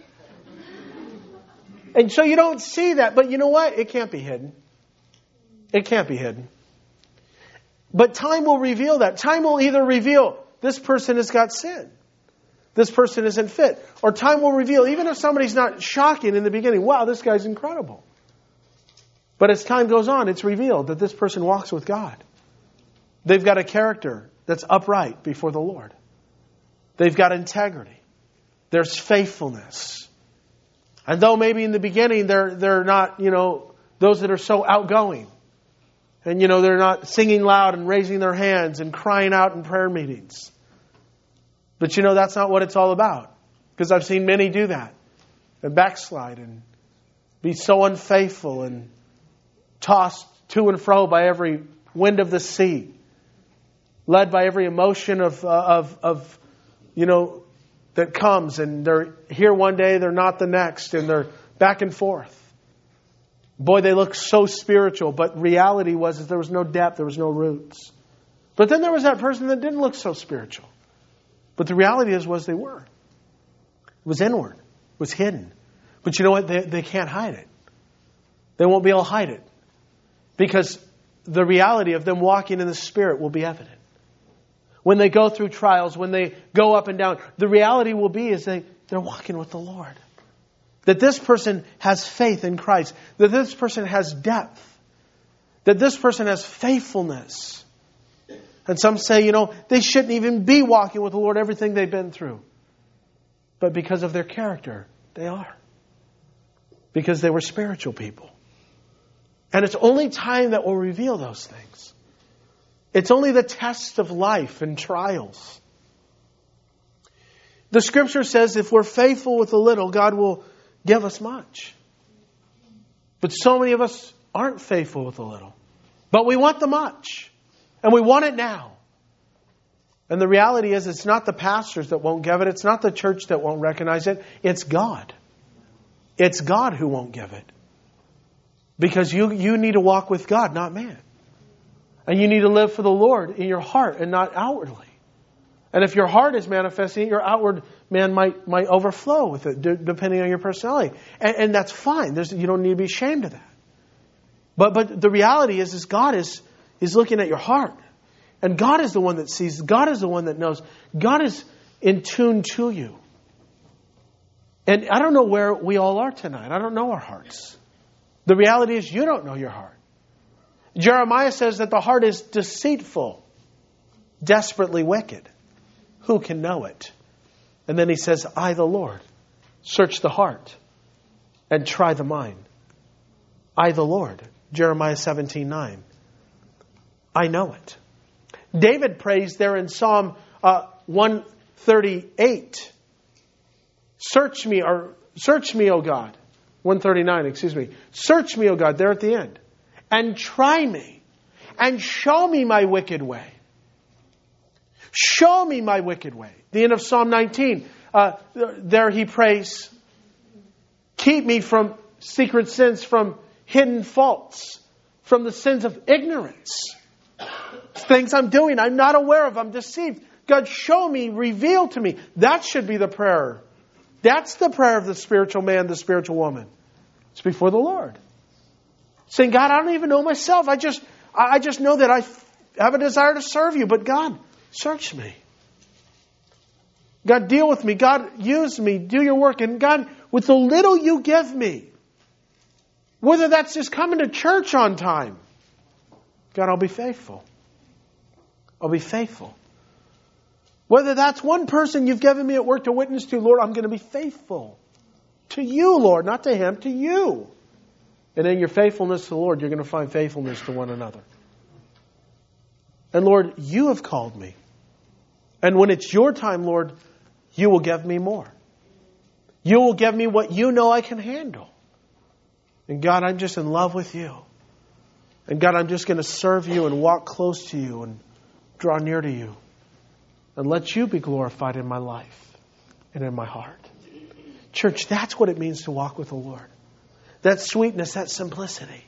A: And so you don't see that. But you know what? It can't be hidden. It can't be hidden. But time will reveal that. Time will either reveal this person has got sin. This person isn't fit. Or time will reveal, even if somebody's not shocking in the beginning, wow, this guy's incredible. But as time goes on, it's revealed that this person walks with God. They've got a character that's upright before the Lord. They've got integrity. There's faithfulness. And though maybe in the beginning they're not, those that are so outgoing. And, they're not singing loud and raising their hands and crying out in prayer meetings. But, that's not what it's all about. Because I've seen many do that. And backslide and be so unfaithful and tossed to and fro by every wind of the sea. Led by every emotion of that comes, and they're here one day, they're not the next, and they're back and forth. Boy, they look so spiritual, but reality was there was no depth, there was no roots. But then there was that person that didn't look so spiritual. But the reality was they were. It was inward. It was hidden. But you know what? They can't hide it. They won't be able to hide it. Because the reality of them walking in the Spirit will be evident. When they go through trials, when they go up and down, the reality will be is they're walking with the Lord. That this person has faith in Christ. That this person has depth. That this person has faithfulness. And some say, they shouldn't even be walking with the Lord, everything they've been through. But because of their character, they are. Because they were spiritual people. And it's only time that will reveal those things. It's only the test of life and trials. The Scripture says if we're faithful with a little, God will give us much. But so many of us aren't faithful with a little. But we want the much. And we want it now. And the reality is it's not the pastors that won't give it. It's not the church that won't recognize it. It's God. It's God who won't give it. Because you need to walk with God, not man. And you need to live for the Lord in your heart and not outwardly. And if your heart is manifesting, your outward man might overflow with it, depending on your personality. And that's fine. You don't need to be ashamed of that. But the reality is God is looking at your heart. And God is the one that sees. God is the one that knows. God is in tune to you. And I don't know where we all are tonight. I don't know our hearts. The reality is you don't know your heart. Jeremiah says that the heart is deceitful, desperately wicked. Who can know it? And then he says, I, the Lord, search the heart and try the mind. I, the Lord. Jeremiah 17:9. I know it. David prays there in Psalm 138. Search me, O God. 139, excuse me. Search me, O God, there at the end. And try me. And show me my wicked way. Show me my wicked way. The end of Psalm 19. There he prays, keep me from secret sins, from hidden faults, from the sins of ignorance. Things I'm doing, I'm not aware of, I'm deceived. God, show me, reveal to me. That should be the prayer. That's the prayer of the spiritual man, the spiritual woman. It's before the Lord. Saying, God, I don't even know myself. I just know that I have a desire to serve you. But God, search me. God, deal with me. God, use me. Do your work. And God, with the little you give me, whether that's just coming to church on time, God, I'll be faithful. I'll be faithful. Whether that's one person you've given me at work to witness to, Lord, I'm going to be faithful. To you, Lord, not to him, to you. And in your faithfulness to the Lord, you're going to find faithfulness to one another. And Lord, you have called me. And when it's your time, Lord, you will give me more. You will give me what you know I can handle. And God, I'm just in love with you. And God, I'm just going to serve you and walk close to you and draw near to you. And let you be glorified in my life and in my heart. Church, that's what it means to walk with the Lord. That sweetness, that simplicity.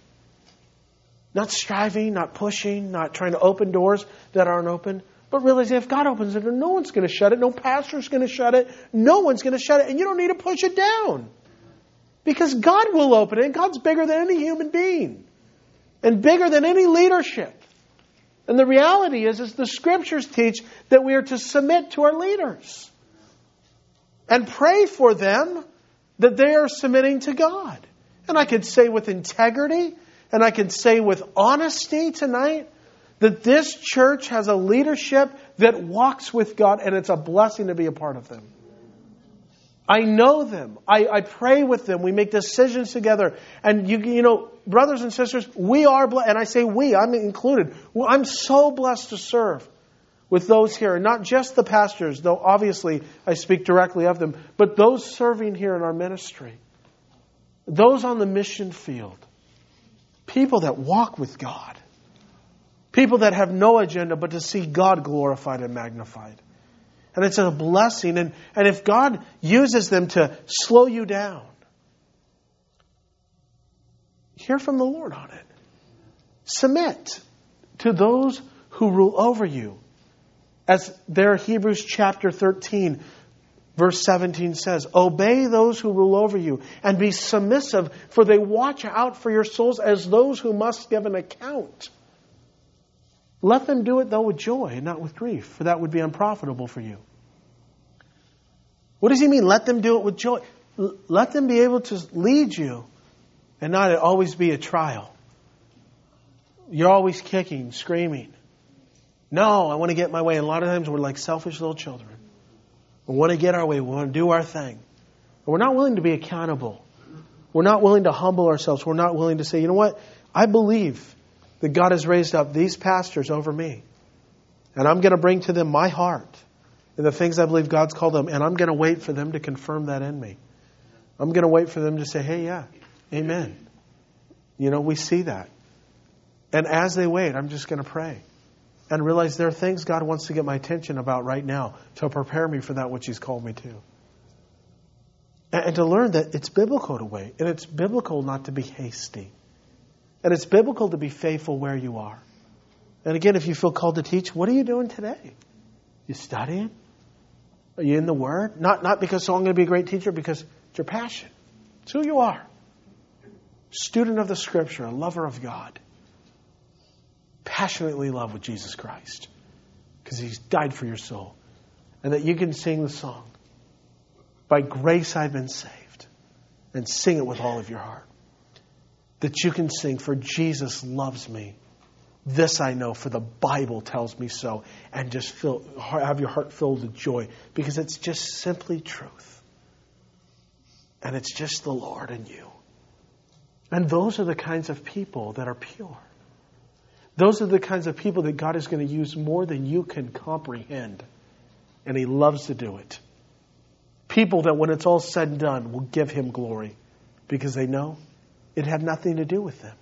A: Not striving, not pushing, not trying to open doors that aren't open. But realizing if God opens it, no one's going to shut it. No pastor's going to shut it. No one's going to shut it. And you don't need to push it down. Because God will open it. And God's bigger than any human being. And bigger than any leadership. And the reality is the Scriptures teach that we are to submit to our leaders. And pray for them that they are submitting to God. And I could say with integrity, and I could say with honesty tonight, that this church has a leadership that walks with God, and it's a blessing to be a part of them. I know them. I pray with them. We make decisions together. And you know, brothers and sisters, we are blessed. And I say we, I'm included. I'm so blessed to serve with those here. And not just the pastors, though obviously I speak directly of them, but those serving here in our ministry. Those on the mission field. People that walk with God. People that have no agenda but to see God glorified and magnified. And it's a blessing. And if God uses them to slow you down, hear from the Lord on it. Submit to those who rule over you. As there Hebrews chapter 13, verse 17 says, obey those who rule over you and be submissive, for they watch out for your souls as those who must give an account. Let them do it, though, with joy and not with grief, for that would be unprofitable for you. What does he mean? Let them do it with joy. Let them be able to lead you and not always be a trial. You're always kicking, screaming. No, I want to get my way. And a lot of times we're like selfish little children. We want to get our way. We want to do our thing. And we're not willing to be accountable. We're not willing to humble ourselves. We're not willing to say, you know what? I believe that God has raised up these pastors over me. And I'm going to bring to them my heart and the things I believe God's called them. And I'm going to wait for them to confirm that in me. I'm going to wait for them to say, hey, yeah, amen. We see that. And as they wait, I'm just going to pray and realize there are things God wants to get my attention about right now to prepare me for that which He's called me to. And to learn that it's biblical to wait. And it's biblical not to be hasty. And it's biblical to be faithful where you are. And again, if you feel called to teach, what are you doing today? You studying? Are you in the Word? Not because I'm going to be a great teacher, because it's your passion. It's who you are. Student of the Scripture, a lover of God. Passionately in love with Jesus Christ. Because He's died for your soul. And that you can sing the song, by grace I've been saved. And sing it with all of your heart. That you can sing, for Jesus loves me. This I know, for the Bible tells me so. And just have your heart filled with joy. Because it's just simply truth. And it's just the Lord and you. And those are the kinds of people that are pure. Those are the kinds of people that God is going to use more than you can comprehend. And He loves to do it. People that when it's all said and done will give Him glory. Because they know it had nothing to do with them.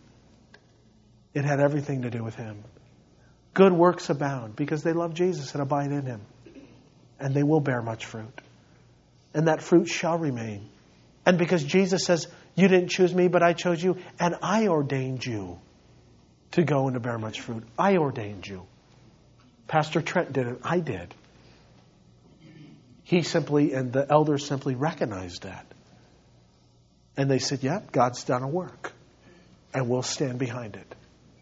A: It had everything to do with Him. Good works abound because they love Jesus and abide in Him. And they will bear much fruit. And that fruit shall remain. And because Jesus says, you didn't choose me, but I chose you. And I ordained you to go and to bear much fruit. I ordained you. Pastor Trent did it. I did. He simply, and the elders simply recognized that. And they said, yeah, God's done a work. And we'll stand behind it.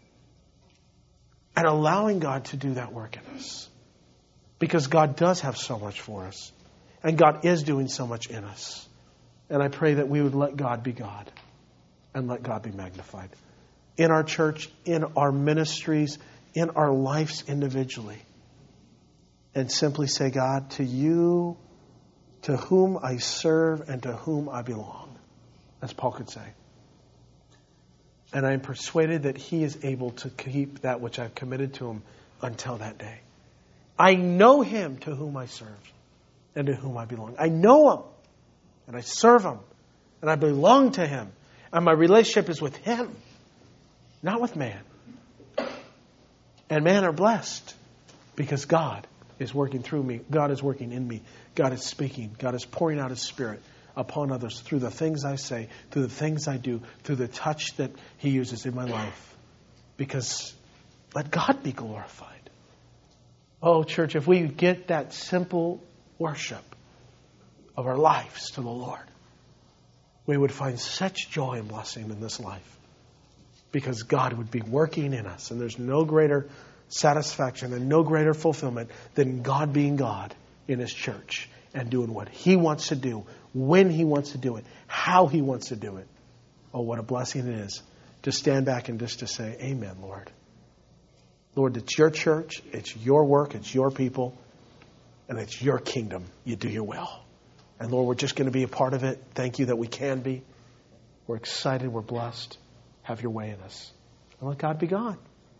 A: And allowing God to do that work in us. Because God does have so much for us. And God is doing so much in us. And I pray that we would let God be God. And let God be magnified. In our church, in our ministries, in our lives individually. And simply say, God, to you, to whom I serve and to whom I belong. As Paul could say. And I am persuaded that He is able to keep that which I've committed to Him until that day. I know Him to whom I serve and to whom I belong. I know Him and I serve Him and I belong to Him. And my relationship is with Him, not with man. And man are blessed because God is working through me. God is working in me. God is speaking. God is pouring out His Spirit upon others through the things I say, through the things I do, through the touch that He uses in my life. Because let God be glorified. Oh, church, if we get that simple worship of our lives to the Lord, we would find such joy and blessing in this life. Because God would be working in us. And there's no greater satisfaction and no greater fulfillment than God being God in His church and doing what He wants to do, when He wants to do it, how He wants to do it. Oh, what a blessing it is to stand back and just to say, amen, Lord. Lord, it's your church, it's your work, it's your people, and it's your kingdom. You do your will. And Lord, we're just going to be a part of it. Thank you that we can be. We're excited, we're blessed. Have your way in us. And let God be God.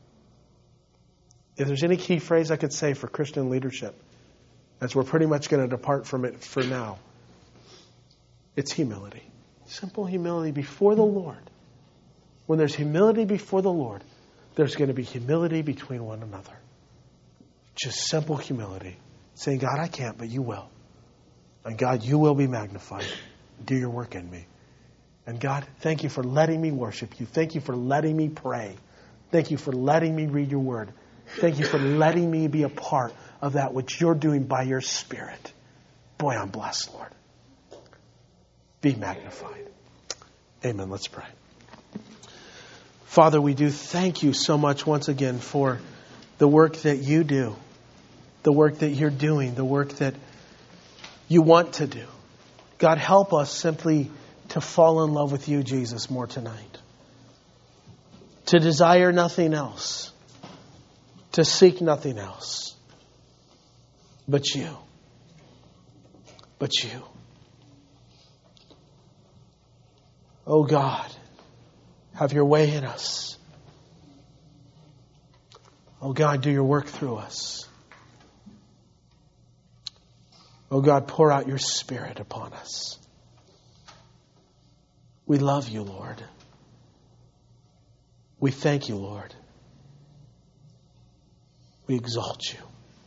A: If there's any key phrase I could say for Christian leadership, as we're pretty much going to depart from it for now, it's humility. Simple humility before the Lord. When there's humility before the Lord, there's going to be humility between one another. Just simple humility. Saying, God, I can't, but you will. And God, you will be magnified. Do your work in me. And God, thank you for letting me worship you. Thank you for letting me pray. Thank you for letting me read your word. Thank you for letting me be a part of that which you're doing by your Spirit. Boy, I'm blessed, Lord. Be magnified. Amen. Let's pray. Father, we do thank you so much once again for the work that you do, the work that you're doing, the work that you want to do. God, help us simply to fall in love with you, Jesus, more tonight. To desire nothing else. to seek nothing else but you. But you. Oh God, have your way in us. Oh God, do your work through us. Oh God, pour out your Spirit upon us. We love you, Lord. We thank you, Lord. We exalt you.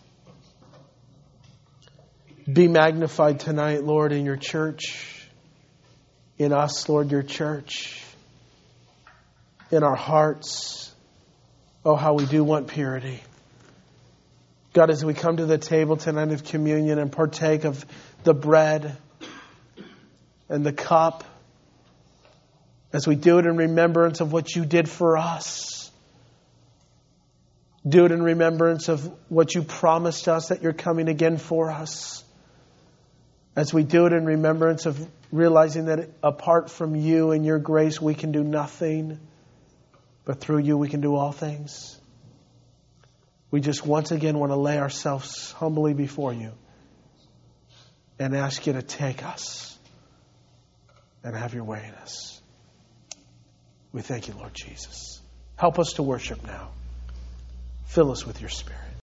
A: Be magnified tonight, Lord, in your church. In us, Lord, your church. In our hearts. Oh, how we do want purity. God, as we come to the table tonight of communion and partake of the bread and the cup, as we do it in remembrance of what you did for us, do it in remembrance of what you promised us, that you're coming again for us. As we do it in remembrance of realizing that apart from you and your grace, we can do nothing, but through you we can do all things. We just once again want to lay ourselves humbly before you and ask you to take us and have your way in us. We thank you, Lord Jesus. Help us to worship now. Fill us with your Spirit.